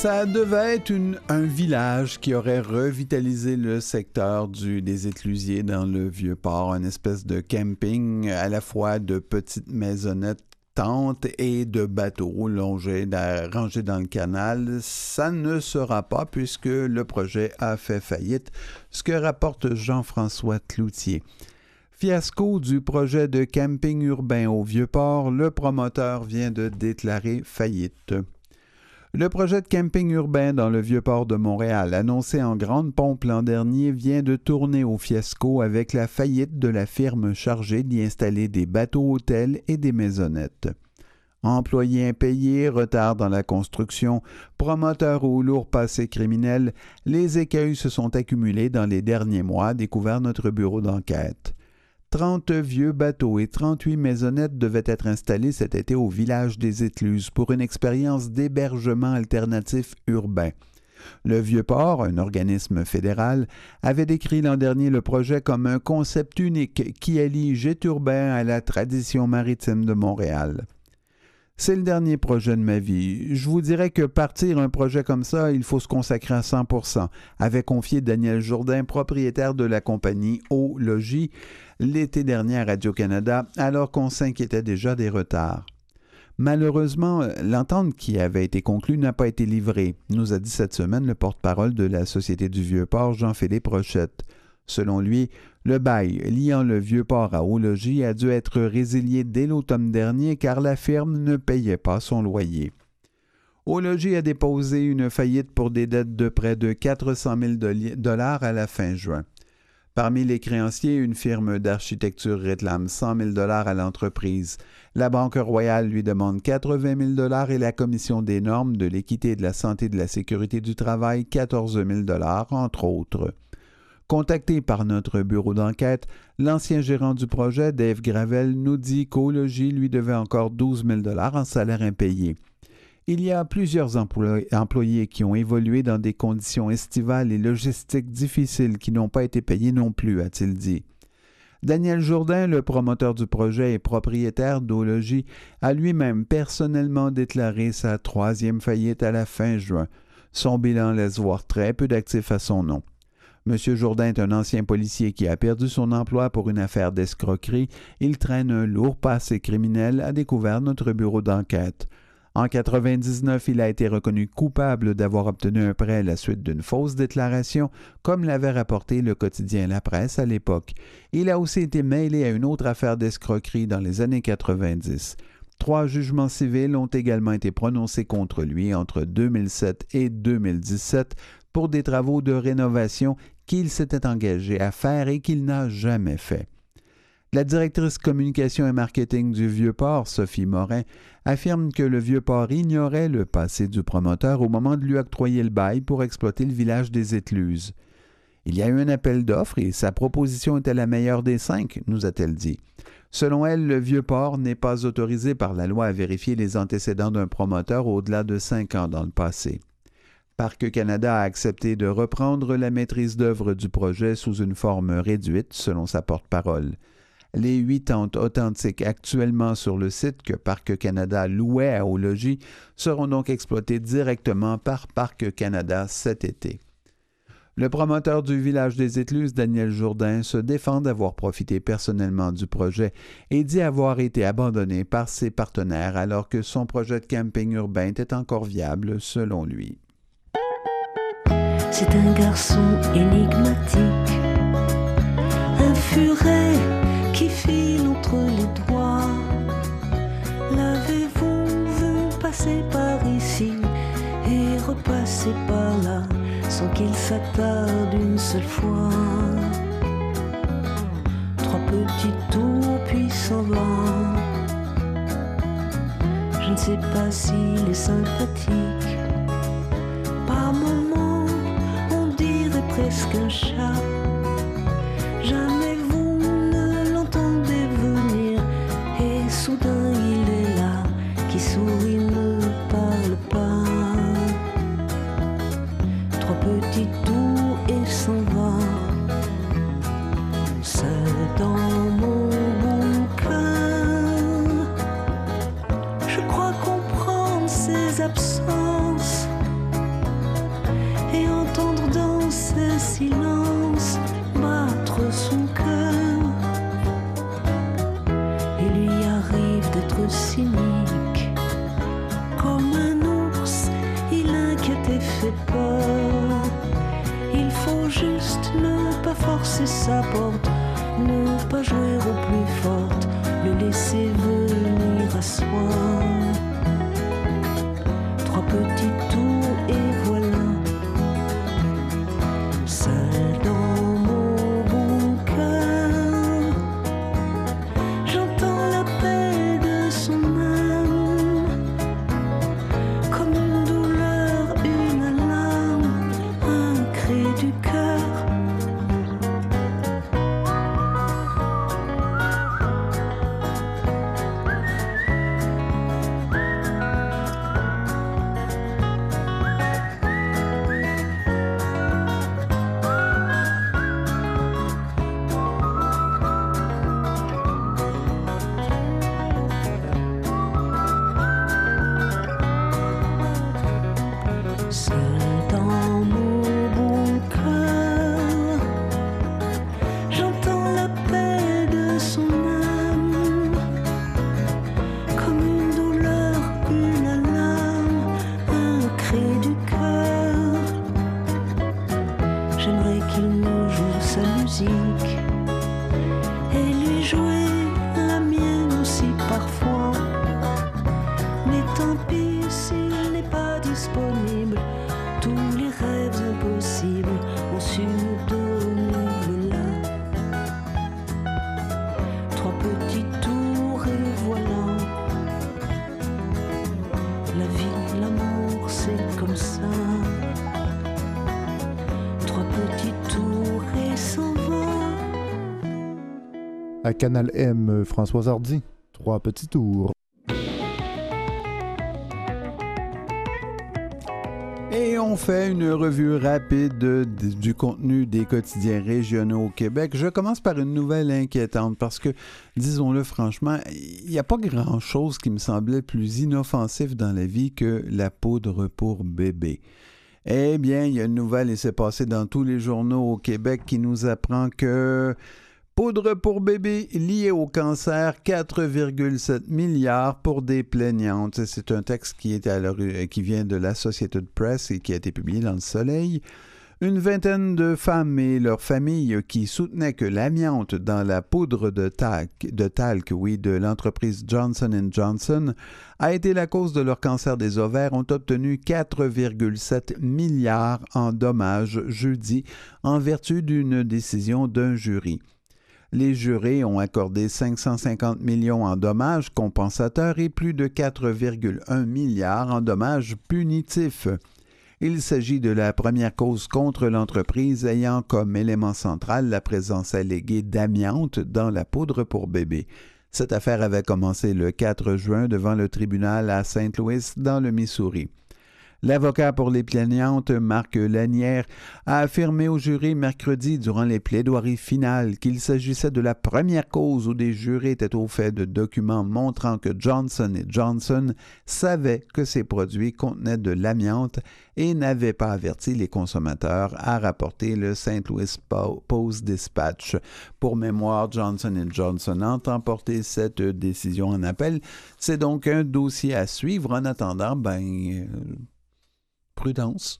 Ça devait être une, un village qui aurait revitalisé le secteur du, des éclusiers dans le Vieux-Port, une espèce de camping à la fois de petites maisonnettes, tentes et de bateaux longés, rangés dans le canal. Ça ne sera pas puisque le projet a fait faillite, ce que rapporte Jean-François Cloutier. Fiasco du projet de camping urbain au Vieux-Port, le promoteur vient de déclarer faillite. Le projet de camping urbain dans le Vieux-Port de Montréal, annoncé en grande pompe l'an dernier, vient de tourner au fiasco avec la faillite de la firme chargée d'y installer des bateaux-hôtels et des maisonnettes. Employés impayés, retard dans la construction, promoteurs au lourd passé criminel, les écueils se sont accumulés dans les derniers mois, a découvert notre bureau d'enquête. trente vieux bateaux et trente-huit maisonnettes devaient être installés cet été au village des Écluses pour une expérience d'hébergement alternatif urbain. Le Vieux-Port, un organisme fédéral, avait décrit l'an dernier le projet comme un concept unique qui allie gîte urbain à la tradition maritime de Montréal. C'est le dernier projet de ma vie. Je vous dirais que partir un projet comme ça, il faut se consacrer à cent pour cent, avait confié Daniel Jourdain, propriétaire de la compagnie Au Logis, l'été dernier à Radio-Canada, alors qu'on s'inquiétait déjà des retards. Malheureusement, l'entente qui avait été conclue n'a pas été livrée, nous a dit cette semaine le porte-parole de la Société du Vieux-Port, Jean-Philippe Rochette. Selon lui, le bail liant le Vieux-Port à Au Logis a dû être résilié dès l'automne dernier car la firme ne payait pas son loyer. Au Logis a déposé une faillite pour des dettes de près de quatre cent mille dollars à la fin juin. Parmi les créanciers, une firme d'architecture réclame cent mille dollars à l'entreprise. La Banque Royale lui demande quatre-vingt mille dollars et la Commission des normes de l'équité, de la santé et de la sécurité du travail quatorze mille dollars, entre autres. Contacté par notre bureau d'enquête, l'ancien gérant du projet, Dave Gravel, nous dit qu'Au Logis lui devait encore douze mille dollars en salaire impayé. Il y a plusieurs employés qui ont évolué dans des conditions estivales et logistiques difficiles qui n'ont pas été payés non plus, a-t-il dit. Daniel Jourdain, le promoteur du projet et propriétaire d'Au Logis, a lui-même personnellement déclaré sa troisième faillite à la fin juin. Son bilan laisse voir très peu d'actifs à son nom. M. Jourdain est un ancien policier qui a perdu son emploi pour une affaire d'escroquerie. Il traîne un lourd passé criminel, a découvert notre bureau d'enquête. En quatre-vingt-dix-neuf, il a été reconnu coupable d'avoir obtenu un prêt à la suite d'une fausse déclaration, comme l'avait rapporté le quotidien La Presse à l'époque. Il a aussi été mêlé à une autre affaire d'escroquerie dans les années quatre-vingt-dix. Trois jugements civils ont également été prononcés contre lui entre deux mille sept et deux mille dix-sept pour des travaux de rénovation qu'il s'était engagé à faire et qu'il n'a jamais fait. La directrice communication et marketing du Vieux-Port, Sophie Morin, affirme que le Vieux-Port ignorait le passé du promoteur au moment de lui octroyer le bail pour exploiter le village des Écluses. Il y a eu un appel d'offres et sa proposition était la meilleure des cinq, nous a-t-elle dit. Selon elle, le Vieux-Port n'est pas autorisé par la loi à vérifier les antécédents d'un promoteur au-delà de cinq ans dans le passé. Parc Canada a accepté de reprendre la maîtrise d'œuvre du projet sous une forme réduite, selon sa porte-parole. Les huit tentes authentiques actuellement sur le site que Parc Canada louait à Au Logis seront donc exploitées directement par Parc Canada cet été. Le promoteur du village des Écluses, Daniel Jourdain, se défend d'avoir profité personnellement du projet et dit avoir été abandonné par ses partenaires alors que son projet de camping urbain était encore viable, selon lui. C'est un garçon énigmatique, un furet qui file entre les doigts. L'avez-vous vu passer par ici et repasser par là sans qu'il s'attarde une seule fois? Trois petits tours puis s'en va. Je ne sais pas s'il est sympathique. Par moments, on dirait presque un chat. Jamais vous ne l'entendez venir et soudain il est là, qui sourit, ne parle pas. Trois petits tours et s'en va. Seul dans mon bouquin, je crois comprendre ses absences. être cynique. Comme un ours, il inquiète et fait peur. Il faut juste ne pas forcer sa porte, ne pas jouer au plus fort, le laisser venir à soi. Trois petits tours et voilà. Seul dans mon bon cœur, j'entends l'appel de son âme, comme une douleur, une alarme, un cri du cœur. À Canal M, Françoise Hardy, Trois petits tours. Et on fait une revue rapide de, de, du contenu des quotidiens régionaux au Québec. Je commence par une nouvelle inquiétante parce que, disons-le franchement, il n'y a pas grand-chose qui me semblait plus inoffensif dans la vie que la poudre pour bébé. Eh bien, il y a une nouvelle et c'est passé dans tous les journaux au Québec qui nous apprend que poudre pour bébé liée au cancer, quatre virgule sept milliards pour des plaignantes. C'est un texte qui, est à qui vient de l'Associated Press et qui a été publié dans Le Soleil. Une vingtaine de femmes et leurs familles qui soutenaient que l'amiante dans la poudre de talc, de talc oui, de l'entreprise Johnson and Johnson a été la cause de leur cancer des ovaires ont obtenu quatre virgule sept milliards en dommages jeudi en vertu d'une décision d'un jury. Les jurés ont accordé cinq cent cinquante millions en dommages compensateurs et plus de quatre virgule un milliards en dommages punitifs. Il s'agit de la première cause contre l'entreprise ayant comme élément central la présence alléguée d'amiante dans la poudre pour bébé. Cette affaire avait commencé le quatre juin devant le tribunal à Saint-Louis dans le Missouri. L'avocat pour les plaignantes, Marc Lanière, a affirmé au jury mercredi durant les plaidoiries finales qu'il s'agissait de la première cause où des jurés étaient au fait de documents montrant que Johnson and Johnson savaient que ces produits contenaient de l'amiante et n'avaient pas averti les consommateurs, a rapporté le Saint Louis Post-Dispatch. Pour mémoire, Johnson and Johnson a emporté cette décision en appel. C'est donc un dossier à suivre. En attendant, ben... Euh, prudence.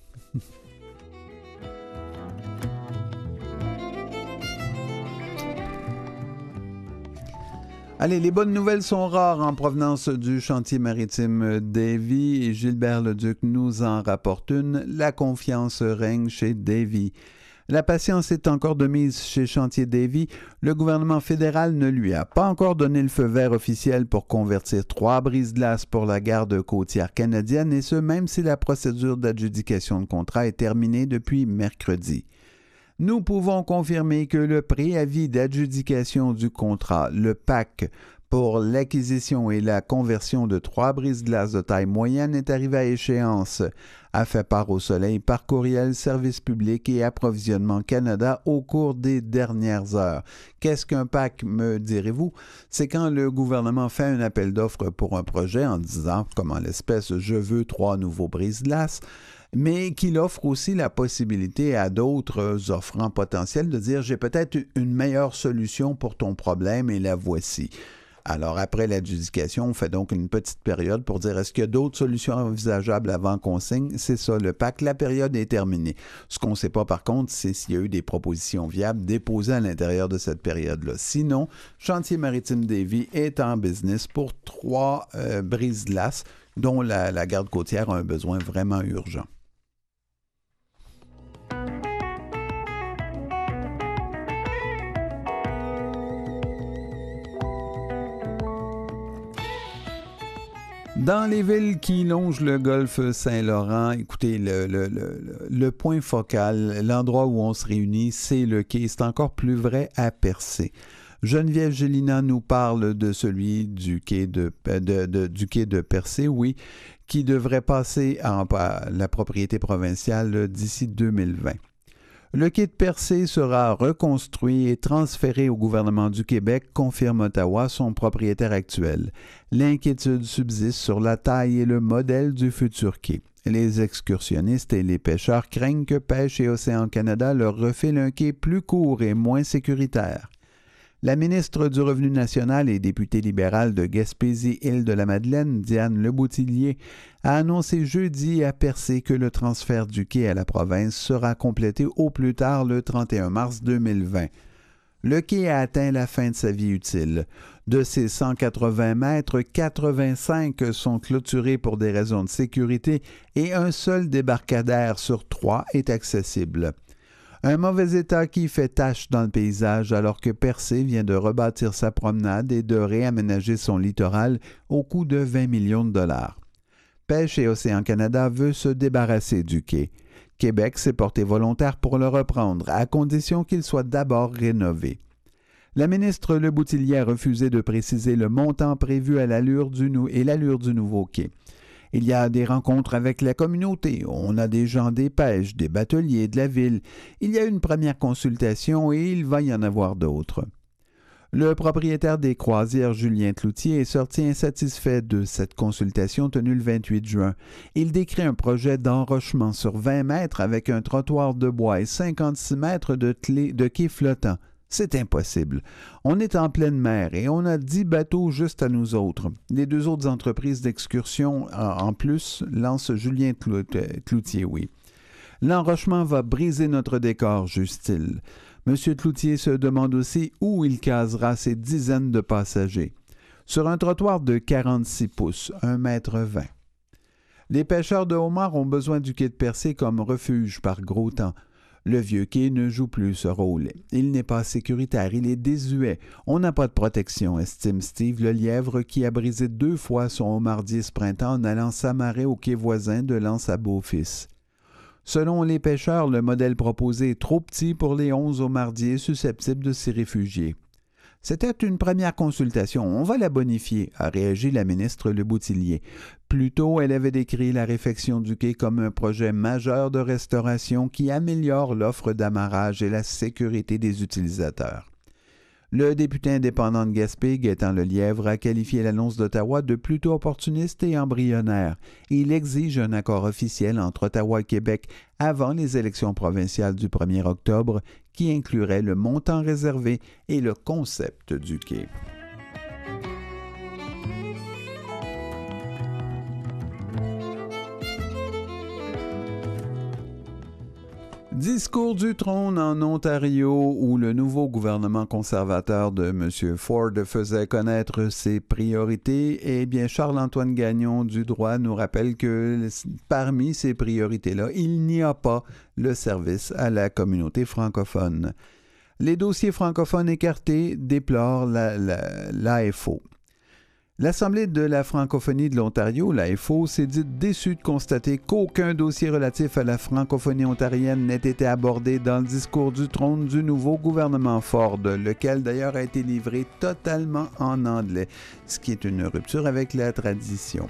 Allez, les bonnes nouvelles sont rares en provenance du chantier maritime Davy et Gilbert Leduc nous en rapporte une. La confiance règne chez Davy. La patience est encore de mise chez Chantier Davy. Le gouvernement fédéral ne lui a pas encore donné le feu vert officiel pour convertir trois brise-glaces pour la garde côtière canadienne, et ce, même si la procédure d'adjudication de contrat est terminée depuis mercredi. Nous pouvons confirmer que le préavis d'adjudication du contrat, le P A C, pour l'acquisition et la conversion de trois brise-glaces de taille moyenne est arrivé à échéance, a fait part au Soleil par courriel Service public et Approvisionnement Canada au cours des dernières heures. Qu'est-ce qu'un P A C, me direz-vous? C'est quand le gouvernement fait un appel d'offres pour un projet en disant, comme en l'espèce, je veux trois nouveaux brise-glaces, mais qu'il offre aussi la possibilité à d'autres offrants potentiels de dire, j'ai peut-être une meilleure solution pour ton problème et la voici. Alors, après l'adjudication, on fait donc une petite période pour dire est-ce qu'il y a d'autres solutions envisageables avant qu'on signe? C'est ça, le pacte. La période est terminée. Ce qu'on ne sait pas, par contre, c'est s'il y a eu des propositions viables déposées à l'intérieur de cette période-là. Sinon, Chantier maritime Davie est en business pour trois euh, brise-glaces dont la, la garde côtière a un besoin vraiment urgent. Dans les villes qui longent le golfe Saint-Laurent, écoutez, le, le, le, le point focal, l'endroit où on se réunit, c'est le quai. C'est encore plus vrai à Percé. Geneviève Gélina nous parle de celui du quai de, de, de, du quai de Percé, oui, qui devrait passer en, à la propriété provinciale d'ici deux mille vingt. Le quai de Percé sera reconstruit et transféré au gouvernement du Québec, confirme Ottawa, son propriétaire actuel. L'inquiétude subsiste sur la taille et le modèle du futur quai. Les excursionnistes et les pêcheurs craignent que Pêche et Océan Canada leur refile un quai plus court et moins sécuritaire. La ministre du Revenu national et députée libérale de Gaspésie-Île-de-la-Madeleine, Diane Leboutillier, a annoncé jeudi à Percé que le transfert du quai à la province sera complété au plus tard le trente et un mars deux mille vingt. Le quai a atteint la fin de sa vie utile. De ses cent quatre-vingts mètres, quatre-vingt-cinq sont clôturés pour des raisons de sécurité et un seul débarcadère sur trois est accessible. Un mauvais état qui fait tache dans le paysage alors que Percé vient de rebâtir sa promenade et de réaménager son littoral au coût de vingt millions de dollars. Pêche et Océan Canada veut se débarrasser du quai. Québec s'est porté volontaire pour le reprendre, à condition qu'il soit d'abord rénové. La ministre Leboutillier a refusé de préciser le montant prévu à l'allure du nou- et l'allure du nouveau quai. Il y a des rencontres avec la communauté, on a des gens des pêches, des bateliers de la ville. Il y a une première consultation et il va y en avoir d'autres. Le propriétaire des croisières, Julien Cloutier, est sorti insatisfait de cette consultation tenue le vingt-huit juin. Il décrit un projet d'enrochement sur vingt mètres avec un trottoir de bois et cinquante-six mètres de, clé, de quai flottant. C'est impossible. On est en pleine mer et on a dix bateaux juste à nous autres. Les deux autres entreprises d'excursion, en plus, lancent Julien Cloutier, oui. L'enrochement va briser notre décor, juge-t-il. M. Cloutier se demande aussi où il casera ses dizaines de passagers. Sur un trottoir de quarante-six pouces, un mètre vingt. Les pêcheurs de homards ont besoin du quai de Percé comme refuge par gros temps. Le vieux quai ne joue plus ce rôle. Il n'est pas sécuritaire, il est désuet. On n'a pas de protection, estime Steve Lelièvre, qui a brisé deux fois son homardier ce printemps en allant s'amarrer au quai voisin de l'Anse à Beaufils. Selon les pêcheurs, le modèle proposé est trop petit pour les onze homardiers susceptibles de s'y réfugier. C'était une première consultation, on va la bonifier, a réagi la ministre Leboutillier. Plus tôt, elle avait décrit la réfection du quai comme un projet majeur de restauration qui améliore l'offre d'amarrage et la sécurité des utilisateurs. Le député indépendant de Gaspé, Gaétan Lelièvre, a qualifié l'annonce d'Ottawa de plutôt opportuniste et embryonnaire. Il exige un accord officiel entre Ottawa et Québec avant les élections provinciales du premier octobre qui inclurait le montant réservé et le concept du quai. Discours du trône en Ontario où le nouveau gouvernement conservateur de M. Ford faisait connaître ses priorités. Eh bien, Charles-Antoine Gagnon du Droit nous rappelle que parmi ces priorités-là, il n'y a pas le service à la communauté francophone. Les dossiers francophones écartés déplorent la, la, l'A F O. L'Assemblée de la francophonie de l'Ontario, l'A F O, s'est dite déçue de constater qu'aucun dossier relatif à la francophonie ontarienne n'ait été abordé dans le discours du trône du nouveau gouvernement Ford, lequel d'ailleurs a été livré totalement en anglais, ce qui est une rupture avec la tradition.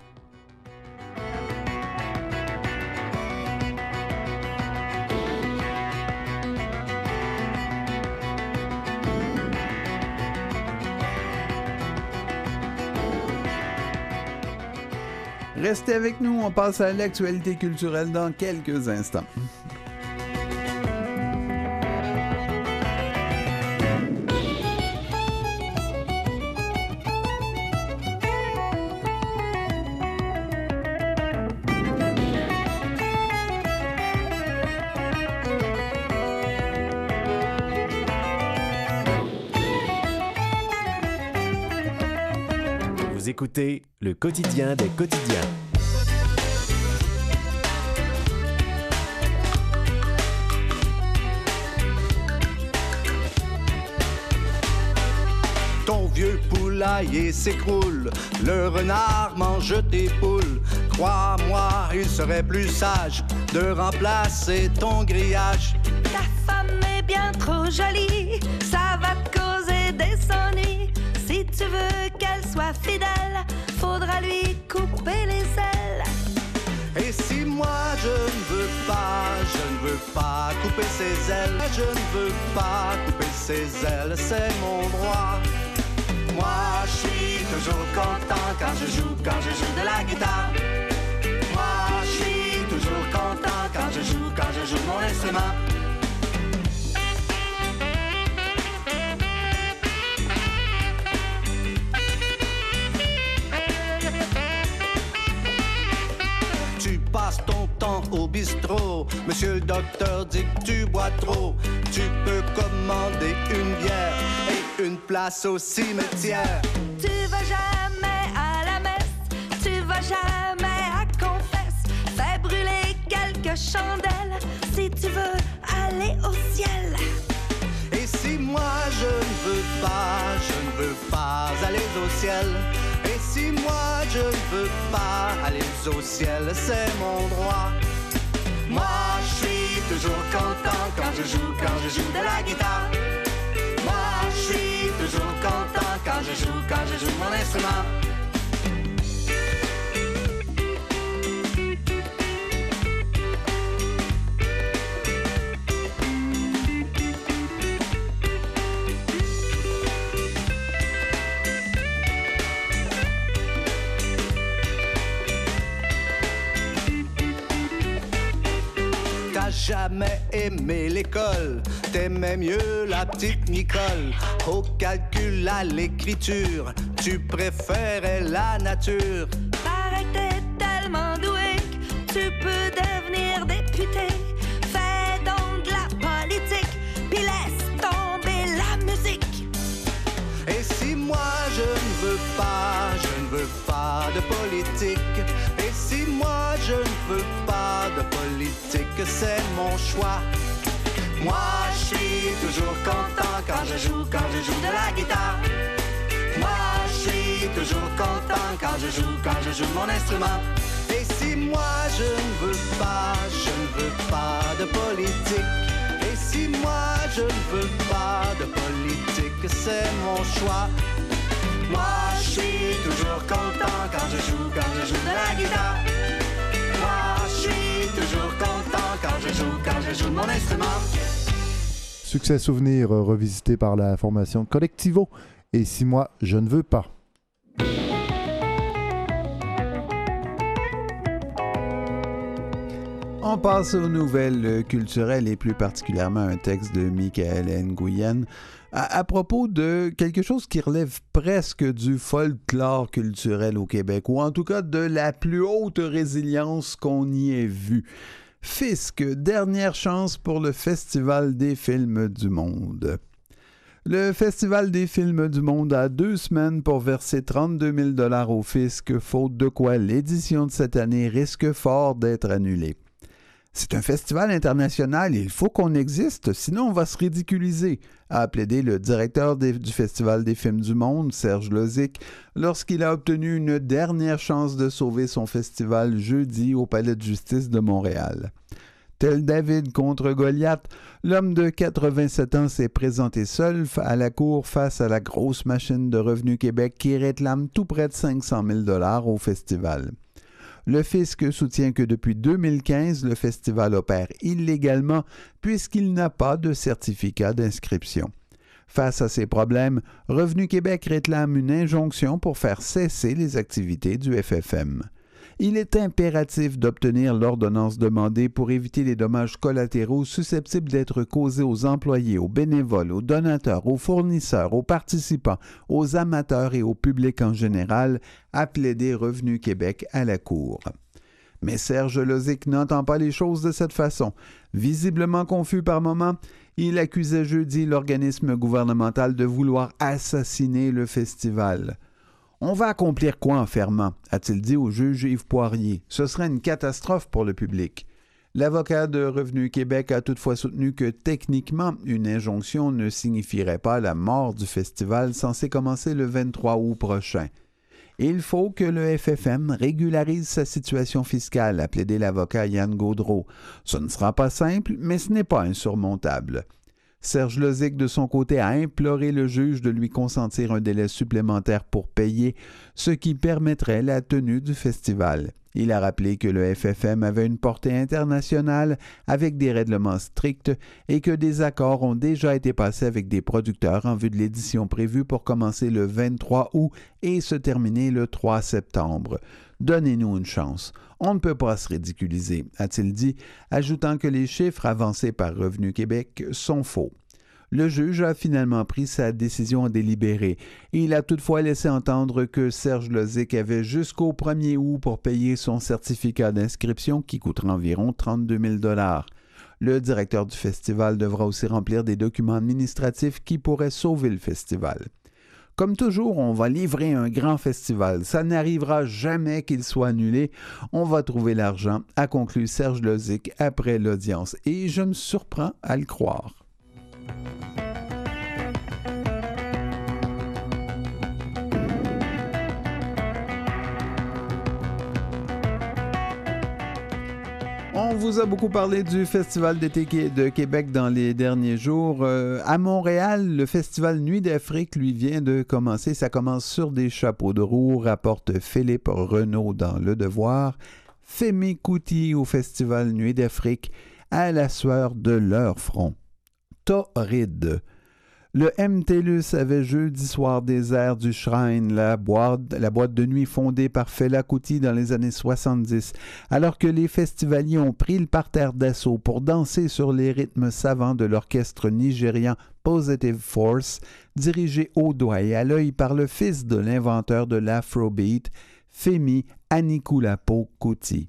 Restez avec nous, on passe à l'actualité culturelle dans quelques instants. Vous écoutez Le Quotidien des quotidiens. Ton vieux poulailler s'écroule, le renard mange tes poules. Crois-moi, il serait plus sage de remplacer ton grillage. Ta femme est bien trop jolie, ça va te causer des ennuis. Si tu veux qu'elle soit fidèle, faudra lui couper les ailes. Et si moi je ne veux pas, je ne veux pas couper ses ailes. Je ne veux pas couper ses ailes, c'est mon droit. Moi je suis toujours content quand je joue, quand je joue de la guitare. Moi je suis toujours content quand je joue, quand je joue mon instrument. Tu passes ton temps au bistrot, monsieur le docteur dit que tu bois trop. Tu peux commander une bière et une place au cimetière. Tu vas jamais à la messe, tu vas jamais à confesse. Fais brûler quelques chandelles si tu veux aller au ciel. Et si moi je ne veux pas, je ne veux pas aller au ciel. Et si moi je ne veux pas aller au ciel, c'est mon droit. Moi je suis toujours content quand je joue, quand je joue de la guitare. Moi je suis toujours content quand je joue, quand je joue mon instrument. T'as jamais aimé l'école, t'aimais mieux la petite Nicole. Au calcul, à l'écriture, tu préférais la nature. Paraît que t'es tellement doué que tu peux devenir député. Fais donc de la politique, puis laisse tomber la musique. Et si moi je ne veux pas, je ne veux pas de politique. Et si moi je ne veux pas de politique, c'est mon choix. Moi je suis toujours content quand je joue, quand je joue de la guitare. Moi je suis toujours content quand je joue, quand je joue mon instrument. Et si moi je ne veux pas, je ne veux pas de politique. Et si moi je ne veux pas de politique, c'est mon choix. Moi je suis toujours content quand je joue, quand je joue de la guitare. Moi je suis toujours content quand je joue, quand je joue mon instrument. Succès souvenir euh, revisité par la formation Collectivo. Et si moi je ne veux pas. On passe aux nouvelles culturelles et plus particulièrement un texte de Michael Nguyen à, à propos de quelque chose qui relève presque du folklore culturel au Québec, ou en tout cas de la plus haute résilience qu'on y ait vue. Fisc, dernière chance pour le Festival des films du monde. Le Festival des films du monde a deux semaines pour verser trente-deux mille dollars au fisc, faute de quoi l'édition de cette année risque fort d'être annulée. C'est un festival international et il faut qu'on existe, sinon on va se ridiculiser, a plaidé le directeur des, du Festival des films du monde, Serge Lozic, lorsqu'il a obtenu une dernière chance de sauver son festival jeudi au Palais de justice de Montréal. Tel David contre Goliath, l'homme de quatre-vingt-sept ans s'est présenté seul à la cour face à la grosse machine de Revenu Québec qui réclame tout près de cinq cent mille dollars au festival. Le fisc soutient que depuis deux mille quinze, le festival opère illégalement puisqu'il n'a pas de certificat d'inscription. Face à ces problèmes, Revenu Québec réclame une injonction pour faire cesser les activités du F F M. Il est impératif d'obtenir l'ordonnance demandée pour éviter les dommages collatéraux susceptibles d'être causés aux employés, aux bénévoles, aux donateurs, aux fournisseurs, aux participants, aux amateurs et au public en général, a plaidé Revenu Québec à la Cour. Mais Serge Lozic n'entend pas les choses de cette façon. Visiblement confus par moments, il accusait jeudi l'organisme gouvernemental de vouloir assassiner le festival. On va accomplir quoi en fermant, a-t-il dit au juge Yves Poirier. Ce serait une catastrophe pour le public. L'avocat de Revenu Québec a toutefois soutenu que techniquement, une injonction ne signifierait pas la mort du festival censé commencer le vingt-trois août prochain. Il faut que le F F M régularise sa situation fiscale, a plaidé l'avocat Yann Gaudreault. Ce ne sera pas simple, mais ce n'est pas insurmontable. Serge Lozic, de son côté, a imploré le juge de lui consentir un délai supplémentaire pour payer, ce qui permettrait la tenue du festival. Il a rappelé que le F F M avait une portée internationale avec des règlements stricts et que des accords ont déjà été passés avec des producteurs en vue de l'édition prévue pour commencer le vingt-trois août et se terminer le trois septembre. Donnez-nous une chance. On ne peut pas se ridiculiser, a-t-il dit, ajoutant que les chiffres avancés par Revenu Québec sont faux. Le juge a finalement pris sa décision en délibéré. Il a toutefois laissé entendre que Serge Lozic avait jusqu'au premier août pour payer son certificat d'inscription qui coûtera environ trente-deux mille dollars. Le directeur du festival devra aussi remplir des documents administratifs qui pourraient sauver le festival. Comme toujours, on va livrer un grand festival. Ça n'arrivera jamais qu'il soit annulé. On va trouver l'argent, a conclu Serge Lozic après l'audience. Et je me surprends à le croire. On vous a beaucoup parlé du Festival d'été de Québec dans les derniers jours. Euh, à Montréal, le Festival Nuit d'Afrique, lui, vient de commencer. Ça commence sur des chapeaux de roue, rapporte Philippe Renaud dans Le Devoir. Fémi Kuti au Festival Nuit d'Afrique, à la sueur de leur front. Torride. Le M T L U S avait jeudi soir des airs du Shrine, la boîte, la boîte de nuit fondée par Fela Kuti dans les années soixante-dix, alors que les festivaliers ont pris le parterre d'assaut pour danser sur les rythmes savants de l'orchestre nigérian Positive Force, dirigé au doigt et à l'œil par le fils de l'inventeur de l'Afrobeat, Femi Anikulapo Kuti.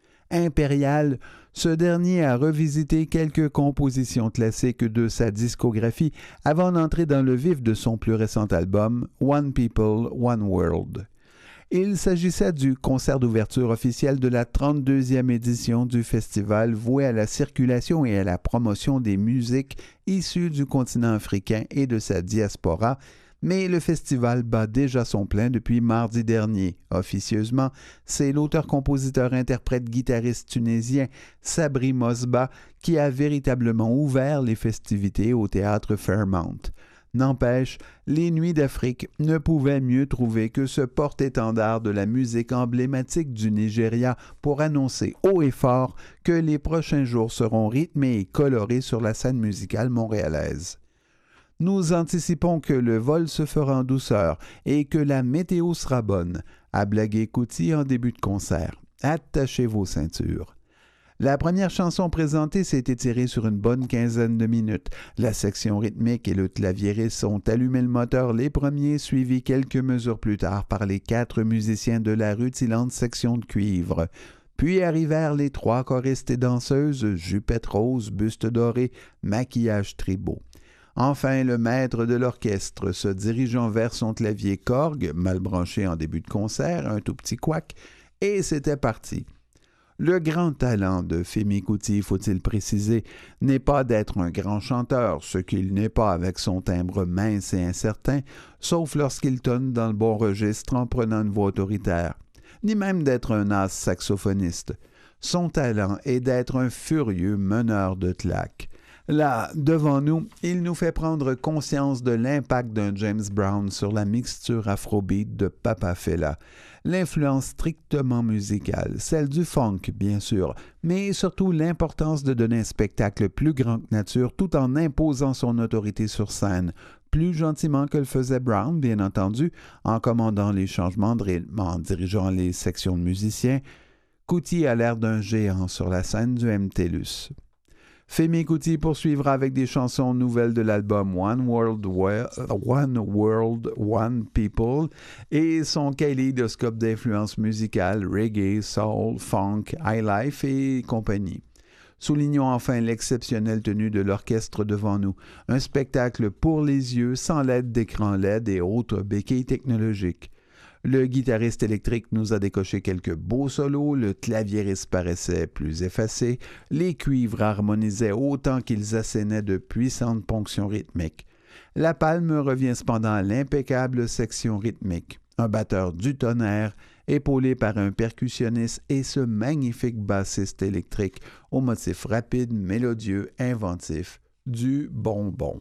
Impérial, ce dernier a revisité quelques compositions classiques de sa discographie avant d'entrer dans le vif de son plus récent album, One People, One World. Il s'agissait du concert d'ouverture officiel de la trente-deuxième édition du festival voué à la circulation et à la promotion des musiques issues du continent africain et de sa diaspora, mais le festival bat déjà son plein depuis mardi dernier. Officieusement, c'est l'auteur-compositeur-interprète-guitariste tunisien Sabri Mosba qui a véritablement ouvert les festivités au théâtre Fairmount. N'empêche, les Nuits d'Afrique ne pouvaient mieux trouver que ce porte-étendard de la musique emblématique du Nigeria pour annoncer haut et fort que les prochains jours seront rythmés et colorés sur la scène musicale montréalaise. Nous anticipons que le vol se fera en douceur et que la météo sera bonne, a blagué Kuti en début de concert. Attachez vos ceintures. La première chanson présentée s'est étirée sur une bonne quinzaine de minutes. La section rythmique et le claviériste ont allumé le moteur les premiers, suivis quelques mesures plus tard par les quatre musiciens de la rutilante section de cuivre. Puis arrivèrent les trois choristes et danseuses, jupette rose, buste doré, maquillage très beau. Enfin, le maître de l'orchestre, se dirigeant vers son clavier Korg, mal branché en début de concert, un tout petit couac, et c'était parti. Le grand talent de Fémi Kuti, faut-il préciser, n'est pas d'être un grand chanteur, ce qu'il n'est pas avec son timbre mince et incertain, sauf lorsqu'il tonne dans le bon registre en prenant une voix autoritaire, ni même d'être un as saxophoniste. Son talent est d'être un furieux meneur de claques. Là, devant nous, il nous fait prendre conscience de l'impact d'un James Brown sur la mixture afrobeat de Papa Fela. L'influence strictement musicale, celle du funk, bien sûr, mais surtout l'importance de donner un spectacle plus grand que nature tout en imposant son autorité sur scène, plus gentiment que le faisait Brown, bien entendu, en commandant les changements de rythme, en dirigeant les sections de musiciens. Kuti a l'air d'un géant sur la scène du M T L U S. Fémi Kuti poursuivra avec des chansons nouvelles de l'album One World, One World, One People et son kaléidoscope d'influences musicales, reggae, soul, funk, highlife et compagnie. Soulignons enfin l'exceptionnelle tenue de l'orchestre devant nous, un spectacle pour les yeux sans l'aide d'écran L E D et autres béquilles technologiques. Le guitariste électrique nous a décoché quelques beaux solos, le claviériste paraissait plus effacé, les cuivres harmonisaient autant qu'ils assénaient de puissantes ponctions rythmiques. La palme revient cependant à l'impeccable section rythmique, un batteur du tonnerre, épaulé par un percussionniste et ce magnifique bassiste électrique au motif rapide, mélodieux, inventif, du bonbon.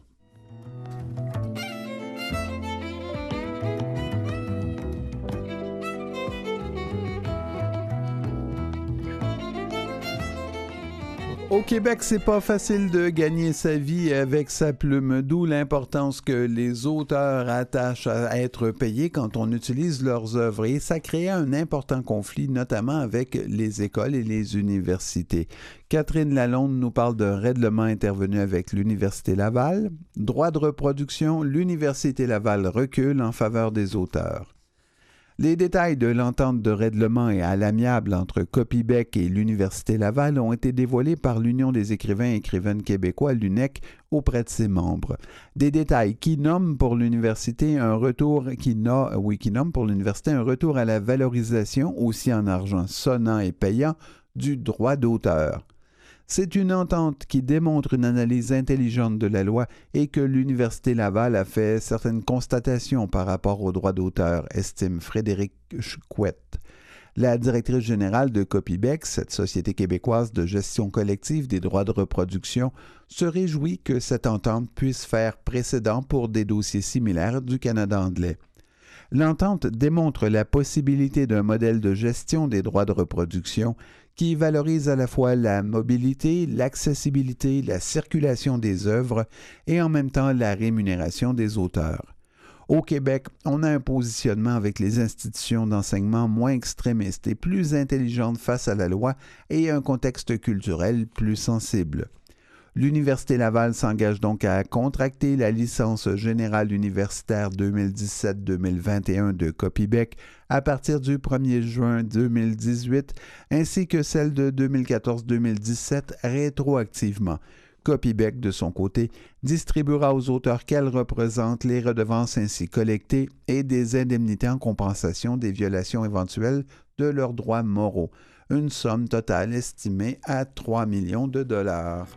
Au Québec, c'est pas facile de gagner sa vie avec sa plume, d'où l'importance que les auteurs attachent à être payés quand on utilise leurs œuvres. Et ça crée un important conflit, notamment avec les écoles et les universités. Catherine Lalonde nous parle d'un règlement intervenu avec l'Université Laval. Droit de reproduction, l'Université Laval recule en faveur des auteurs. Les détails de l'entente de règlement et à l'amiable entre Copybec et l'Université Laval ont été dévoilés par l'Union des écrivains et écrivaines québécois, l'U N E C, auprès de ses membres. Des détails qui nomment pour l'université un retour qui, no, oui, qui nomment pour l'université un retour à la valorisation, aussi en argent sonnant et payant, du droit d'auteur. C'est une entente qui démontre une analyse intelligente de la loi et que l'Université Laval a fait certaines constatations par rapport aux droits d'auteur, estime Frédéric Chouette. La directrice générale de Copybec, cette société québécoise de gestion collective des droits de reproduction, se réjouit que cette entente puisse faire précédent pour des dossiers similaires du Canada anglais. L'entente démontre la possibilité d'un modèle de gestion des droits de reproduction qui valorise à la fois la mobilité, l'accessibilité, la circulation des œuvres et en même temps la rémunération des auteurs. Au Québec, on a un positionnement avec les institutions d'enseignement moins extrémistes et plus intelligentes face à la loi et un contexte culturel plus sensible. L'Université Laval s'engage donc à contracter la licence générale universitaire deux mille dix-sept deux mille vingt et un de Copybec à partir du premier juin deux mille dix-huit, ainsi que celle de deux mille quatorze deux mille dix-sept rétroactivement. Copybec, de son côté, distribuera aux auteurs qu'elle représente les redevances ainsi collectées et des indemnités en compensation des violations éventuelles de leurs droits moraux, une somme totale estimée à trois millions de dollars.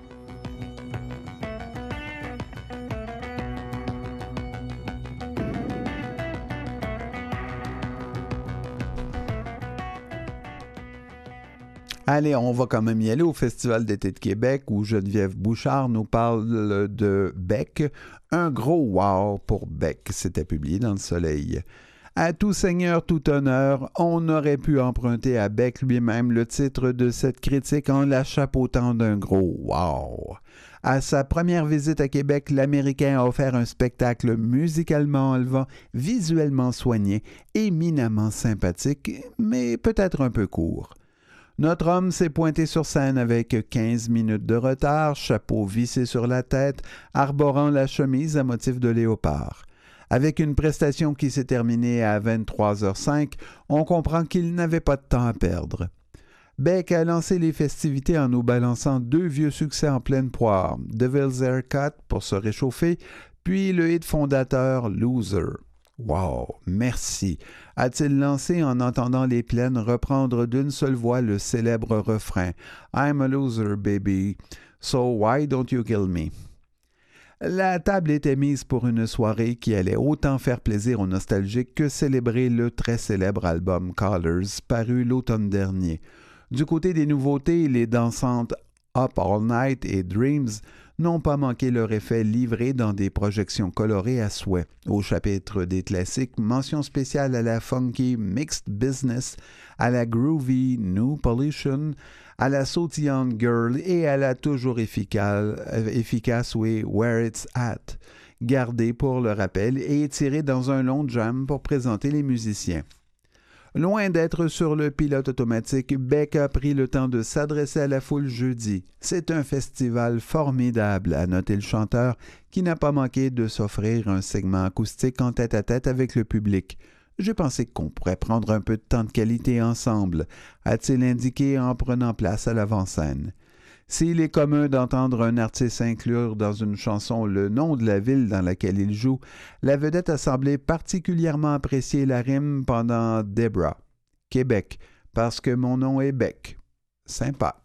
Allez, on va quand même y aller au Festival d'été de Québec où Geneviève Bouchard nous parle de Beck. Un gros wow pour Beck, c'était publié dans Le Soleil. À tout seigneur, tout honneur, on aurait pu emprunter à Beck lui-même le titre de cette critique en la chapeautant d'un gros wow. À sa première visite à Québec, l'Américain a offert un spectacle musicalement enlevant, visuellement soigné, éminemment sympathique, mais peut-être un peu court. Notre homme s'est pointé sur scène avec quinze minutes de retard, chapeau vissé sur la tête, arborant la chemise à motif de léopard. Avec une prestation qui s'est terminée à vingt-trois heures cinq, on comprend qu'il n'avait pas de temps à perdre. Beck a lancé les festivités en nous balançant deux vieux succès en pleine poire, Devil's Haircut pour se réchauffer, puis le hit fondateur Loser. Wow, merci, a-t-il lancé en entendant les plaines reprendre d'une seule voix le célèbre refrain « I'm a loser, baby, so why don't you kill me ?» La table était mise pour une soirée qui allait autant faire plaisir aux nostalgiques que célébrer le très célèbre album Colors, paru l'automne dernier. Du côté des nouveautés, les dansantes Up All Night et Dreams n'ont pas manqué leur effet livré dans des projections colorées à souhait. Au chapitre des classiques, mention spéciale à la funky Mixed Business, à la groovy New Pollution, à la sautillante Girl et à la toujours efficace, efficace oui, Where It's At, gardée pour le rappel et étirée dans un long jam pour présenter les musiciens. Loin d'être sur le pilote automatique, Beck a pris le temps de s'adresser à la foule jeudi. C'est un festival formidable, a noté le chanteur, qui n'a pas manqué de s'offrir un segment acoustique en tête-à-tête avec le public. J'ai pensé qu'on pourrait prendre un peu de temps de qualité ensemble, a-t-il indiqué en prenant place à l'avant-scène. S'il est commun d'entendre un artiste inclure dans une chanson le nom de la ville dans laquelle il joue, la vedette a semblé particulièrement apprécier la rime pendant Debra. Québec, parce que mon nom est Beck. Sympa.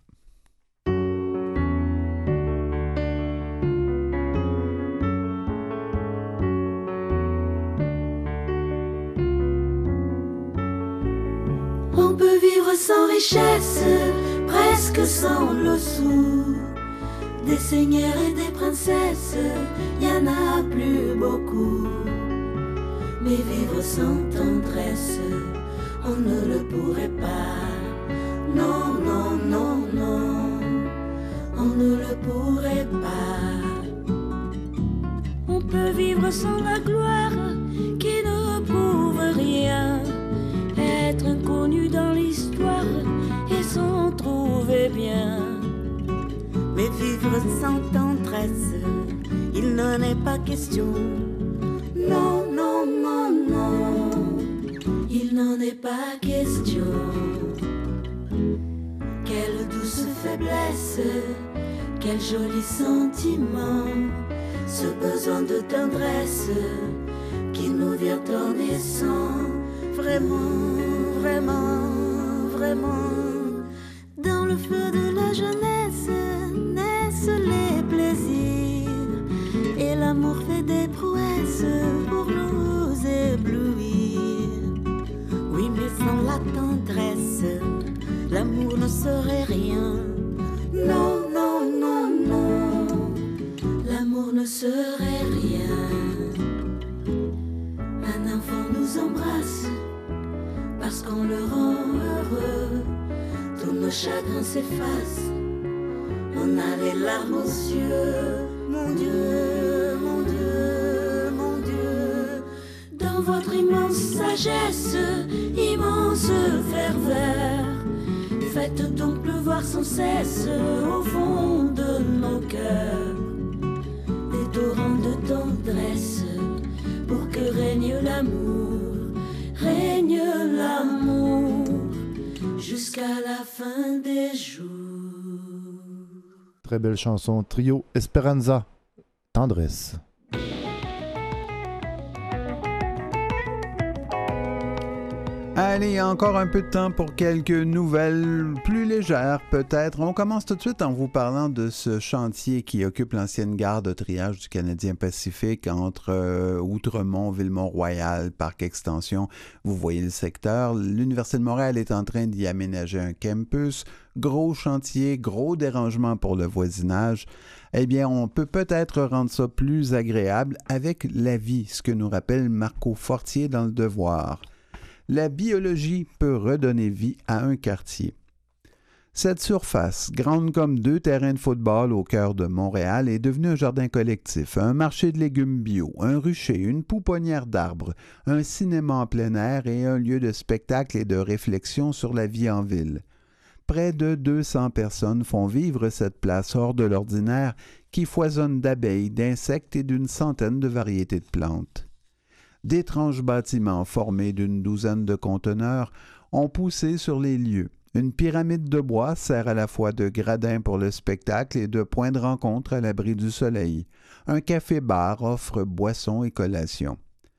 On peut vivre sans richesse, presque sans le sou. Des seigneurs et des princesses, y en a plus beaucoup. Mais vivre sans tendresse, on ne le pourrait pas. Non, non, non, non, on ne le pourrait pas. On peut vivre sans la gloire qui ne prouve rien. Être inconnu dans l'histoire et s'en trouver bien. Mais vivre sans tendresse, il n'en est pas question. Non, non, non, non, il n'en est pas question. Quelle douce faiblesse, quel joli sentiment, ce besoin de tendresse qui nous vient en naissant. Vraiment, vraiment, vraiment, dans le feu de la jeunesse naissent les plaisirs et l'amour fait des prouesses pour nous éblouir. Oui, mais sans la tendresse, l'amour ne serait rien. Non, non, non, non, l'amour ne serait rien. Un enfant nous embrasse parce qu'on le rend heureux, tous nos chagrins s'effacent, on a les larmes aux yeux. Mon Dieu, mon Dieu, mon Dieu, dans votre immense sagesse, immense ferveur, faites donc pleuvoir sans cesse au fond de nos cœurs des torrents de tendresse pour que règne l'amour. Règne l'amour jusqu'à la fin des jours. Très belle chanson, Trio Esperanza, Tendresse. Allez, encore un peu de temps pour quelques nouvelles plus légères peut-être. On commence tout de suite en vous parlant de ce chantier qui occupe l'ancienne gare de triage du Canadien Pacifique entre euh, Outremont, Ville-Mont-Royal, Parc Extension. Vous voyez le secteur. L'Université de Montréal est en train d'y aménager un campus. Gros chantier, gros dérangement pour le voisinage. Eh bien, on peut peut-être rendre ça plus agréable avec la vie, ce que nous rappelle Marco Fortier dans Le Devoir. La biologie peut redonner vie à un quartier. Cette surface, grande comme deux terrains de football au cœur de Montréal, est devenue un jardin collectif, un marché de légumes bio, un rucher, une pouponnière d'arbres, un cinéma en plein air et un lieu de spectacle et de réflexion sur la vie en ville. Près de deux cents personnes font vivre cette place hors de l'ordinaire qui foisonne d'abeilles, d'insectes et d'une centaine de variétés de plantes. D'étranges bâtiments formés d'une douzaine de conteneurs ont poussé sur les lieux. Une pyramide de bois sert à la fois de gradin pour le spectacle et de point de rencontre à l'abri du soleil. Un café-bar offre boissons et collations.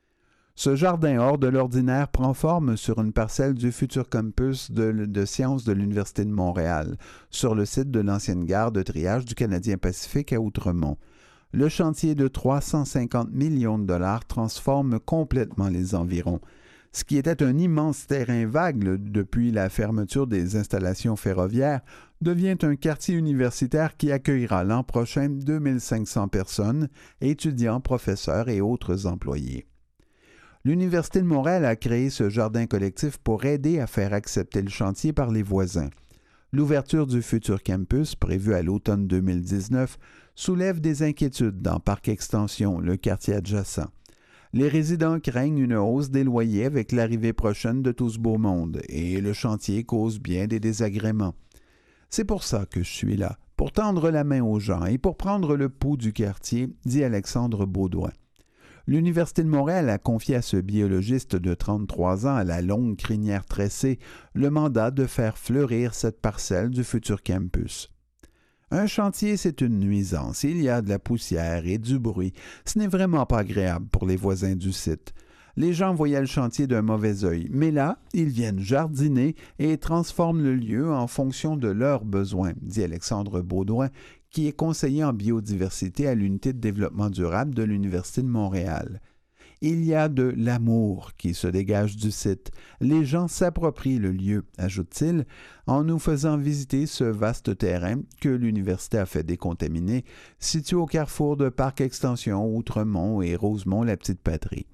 Ce jardin hors de l'ordinaire prend forme sur une parcelle du futur campus de, de sciences de l'Université de Montréal, sur le site de l'ancienne gare de triage du Canadien Pacifique à Outremont. Le chantier de trois cent cinquante millions de dollars transforme complètement les environs. Ce qui était un immense terrain vague depuis la fermeture des installations ferroviaires devient un quartier universitaire qui accueillera l'an prochain deux mille cinq cents personnes, étudiants, professeurs et autres employés. L'Université de Montréal a créé ce jardin collectif pour aider à faire accepter le chantier par les voisins. L'ouverture du futur campus, prévue à l'automne deux mille dix-neuf, soulève des inquiétudes dans Parc Extension, le quartier adjacent. Les résidents craignent une hausse des loyers avec l'arrivée prochaine de tout ce beau monde, et le chantier cause bien des désagréments. C'est pour ça que je suis là, pour tendre la main aux gens et pour prendre le pouls du quartier, dit Alexandre Baudouin. L'Université de Montréal a confié à ce biologiste de trente-trois ans à la longue crinière tressée le mandat de faire fleurir cette parcelle du futur campus. Un chantier, c'est une nuisance. Il y a de la poussière et du bruit. Ce n'est vraiment pas agréable pour les voisins du site. Les gens voyaient le chantier d'un mauvais œil, mais là, ils viennent jardiner et transforment le lieu en fonction de leurs besoins, dit Alexandre Baudouin, qui est conseiller en biodiversité à l'unité de développement durable de l'Université de Montréal. Il y a de l'amour qui se dégage du site. Les gens s'approprient le lieu, ajoute-t-il, en nous faisant visiter ce vaste terrain que l'université a fait décontaminer, situé au carrefour de Parc Extension, Outremont et Rosemont-la-Petite-Patrie.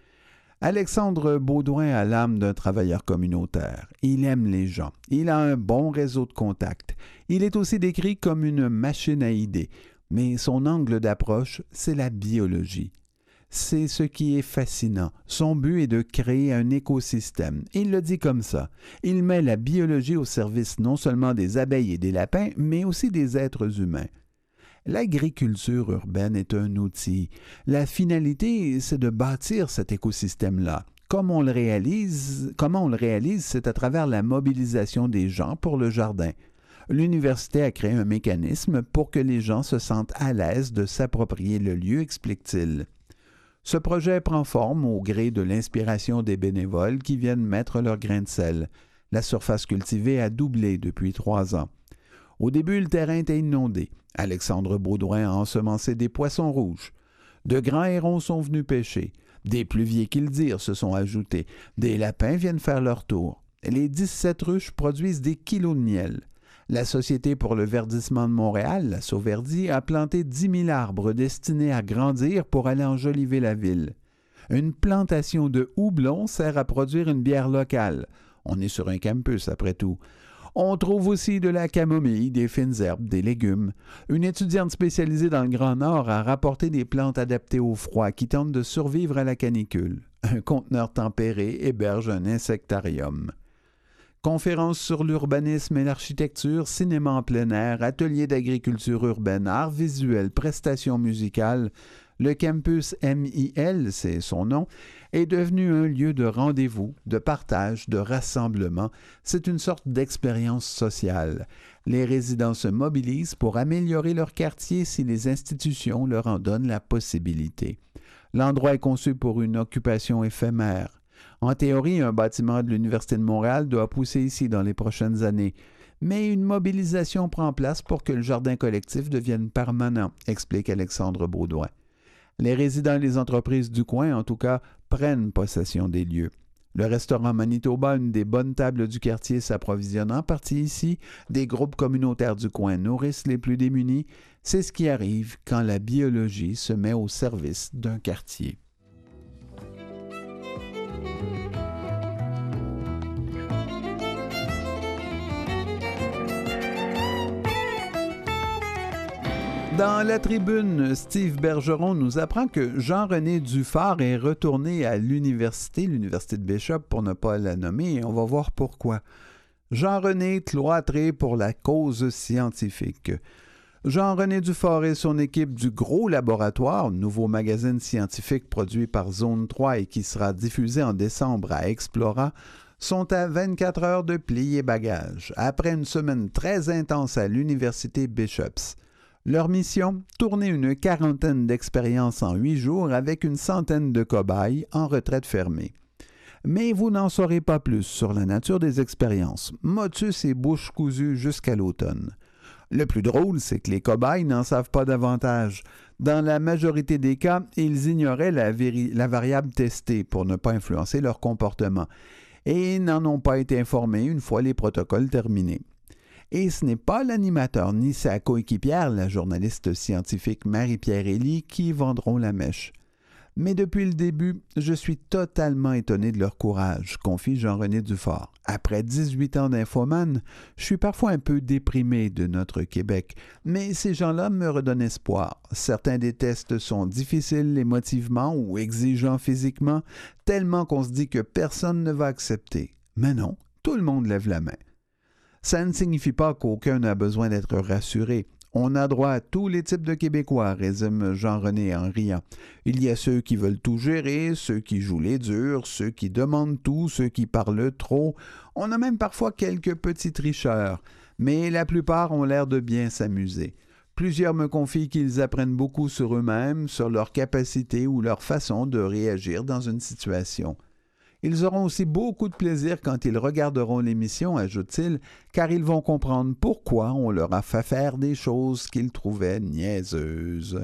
Alexandre Baudouin a l'âme d'un travailleur communautaire. Il aime les gens. Il a un bon réseau de contacts. Il est aussi décrit comme une machine à idées. Mais son angle d'approche, c'est la biologie. C'est ce qui est fascinant. Son but est de créer un écosystème. Il le dit comme ça. Il met la biologie au service non seulement des abeilles et des lapins, mais aussi des êtres humains. L'agriculture urbaine est un outil. La finalité, c'est de bâtir cet écosystème-là. Comme on le réalise, comment on le réalise, c'est à travers la mobilisation des gens pour le jardin. L'université a créé un mécanisme pour que les gens se sentent à l'aise de s'approprier le lieu, explique-t-il. Ce projet prend forme au gré de l'inspiration des bénévoles qui viennent mettre leur grain de sel. La surface cultivée a doublé depuis trois ans. Au début, le terrain était inondé. Alexandre Baudouin a ensemencé des poissons rouges. De grands hérons sont venus pêcher. Des pluviers qu'ils dirent se sont ajoutés. Des lapins viennent faire leur tour. Les dix-sept ruches produisent des kilos de miel. La Société pour le verdissement de Montréal, la Sauverdi, a planté dix mille arbres destinés à grandir pour aller enjoliver la ville. Une plantation de houblon sert à produire une bière locale. On est sur un campus, après tout. On trouve aussi de la camomille, des fines herbes, des légumes. Une étudiante spécialisée dans le Grand Nord a rapporté des plantes adaptées au froid qui tentent de survivre à la canicule. Un conteneur tempéré héberge un insectarium. Conférences sur l'urbanisme et l'architecture, cinéma en plein air, ateliers d'agriculture urbaine, arts visuels, prestations musicales. Le campus M I L, c'est son nom, est devenu un lieu de rendez-vous, de partage, de rassemblement. C'est une sorte d'expérience sociale. Les résidents se mobilisent pour améliorer leur quartier si les institutions leur en donnent la possibilité. L'endroit est conçu pour une occupation éphémère. En théorie, un bâtiment de l'Université de Montréal doit pousser ici dans les prochaines années. Mais une mobilisation prend place pour que le jardin collectif devienne permanent, explique Alexandre Baudouin. Les résidents et les entreprises du coin, en tout cas, prennent possession des lieux. Le restaurant Manitoba, une des bonnes tables du quartier, s'approvisionne en partie ici. Des groupes communautaires du coin nourrissent les plus démunis. C'est ce qui arrive quand la biologie se met au service d'un quartier. Dans la tribune, Steve Bergeron nous apprend que Jean-René Dufort est retourné à l'université, l'université de Bishop pour ne pas la nommer, et on va voir pourquoi. Jean-René cloîtré pour la cause scientifique. Jean-René Dufort et son équipe du Gros Laboratoire, nouveau magazine scientifique produit par Zone trois et qui sera diffusé en décembre à Explora, sont à vingt-quatre heures de plier bagages, après une semaine très intense à l'université Bishops. Leur mission, tourner une quarantaine d'expériences en huit jours avec une centaine de cobayes en retraite fermée. Mais vous n'en saurez pas plus sur la nature des expériences, motus et bouche cousue jusqu'à l'automne. Le plus drôle, c'est que les cobayes n'en savent pas davantage. Dans la majorité des cas, ils ignoraient la, véri- la variable testée pour ne pas influencer leur comportement et n'en ont pas été informés une fois les protocoles terminés. Et ce n'est pas l'animateur ni sa coéquipière, la journaliste scientifique Marie-Pierre Elie, qui vendront la mèche. Mais depuis le début, je suis totalement étonné de leur courage, confie Jean-René Dufort. Après dix-huit ans d'infomane, je suis parfois un peu déprimé de notre Québec, mais ces gens-là me redonnent espoir. Certains des tests sont difficiles émotivement ou exigeants physiquement, tellement qu'on se dit que personne ne va accepter. Mais non, tout le monde lève la main. Ça ne signifie pas qu'aucun n'a besoin d'être rassuré. On a droit à tous les types de Québécois, résume Jean-René en riant. Il y a ceux qui veulent tout gérer, ceux qui jouent les durs, ceux qui demandent tout, ceux qui parlent trop. On a même parfois quelques petits tricheurs. mais la plupart ont l'air de bien s'amuser. Plusieurs me confient qu'ils apprennent beaucoup sur eux-mêmes, sur leur capacité ou leur façon de réagir dans une situation. Ils auront aussi beaucoup de plaisir quand ils regarderont l'émission, ajoute-t-il, car ils vont comprendre pourquoi on leur a fait faire des choses qu'ils trouvaient niaiseuses.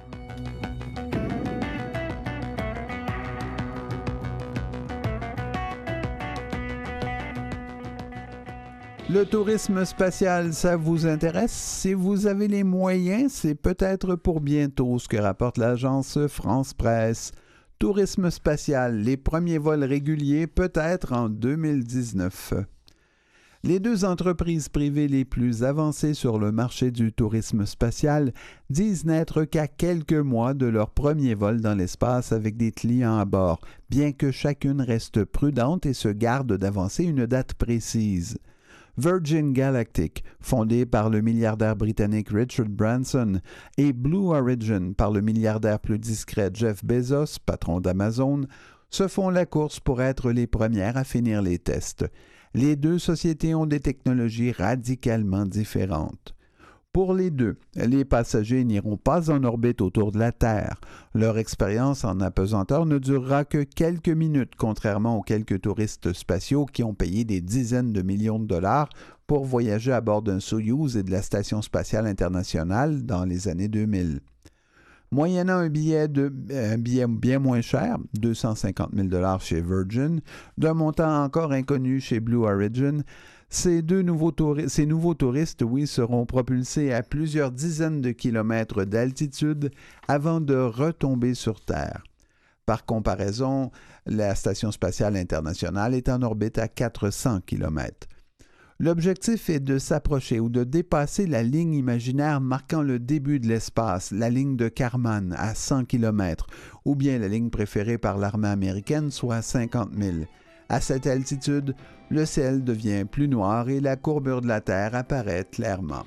Le tourisme spatial, ça vous intéresse? Si vous avez les moyens, c'est peut-être pour bientôt ce que rapporte l'agence France Presse. Tourisme spatial, les premiers vols réguliers peut-être en deux mille dix-neuf. Les deux entreprises privées les plus avancées sur le marché du tourisme spatial disent n'être qu'à quelques mois de leur premier vol dans l'espace avec des clients à bord, bien que chacune reste prudente et se garde d'avancer une date précise. Virgin Galactic, fondée par le milliardaire britannique Richard Branson, et Blue Origin, par le milliardaire plus discret Jeff Bezos, patron d'Amazon, se font la course pour être les premières à finir les tests. Les deux sociétés ont des technologies radicalement différentes. Pour les deux, les passagers n'iront pas en orbite autour de la Terre. Leur expérience en apesanteur ne durera que quelques minutes, contrairement aux quelques touristes spatiaux qui ont payé des dizaines de millions de dollars pour voyager à bord d'un Soyouz et de la Station spatiale internationale dans les années deux mille. Moyennant un billet, de, un billet bien moins cher, deux cent cinquante mille dollars chez Virgin, d'un montant encore inconnu chez Blue Origin, Ces, deux nouveaux touri- ces nouveaux touristes, oui, seront propulsés à plusieurs dizaines de kilomètres d'altitude avant de retomber sur Terre. Par comparaison, la Station spatiale internationale est en orbite à quatre cents kilomètres. L'objectif est de s'approcher ou de dépasser la ligne imaginaire marquant le début de l'espace, la ligne de Kármán à cent kilomètres, ou bien la ligne préférée par l'armée américaine, soit cinquante mille. À cette altitude, le ciel devient plus noir et la courbure de la Terre apparaît clairement.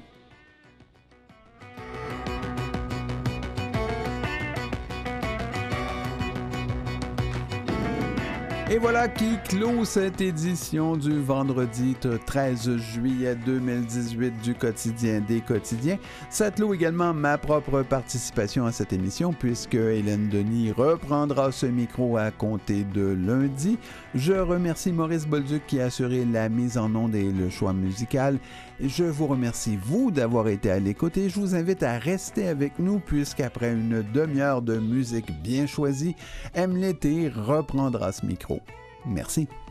Et voilà qui clôt cette édition du vendredi treize juillet deux mille dix-huit du Quotidien des quotidiens. Ça clôt également ma propre participation à cette émission puisque Hélène Denis reprendra ce micro à compter de lundi. Je remercie Maurice Bolduc qui a assuré la mise en onde et le choix musical. Je vous remercie, vous, d'avoir été à l'écoute et je vous invite à rester avec nous puisqu'après une demi-heure de musique bien choisie, M. Lété reprendra ce micro. Merci.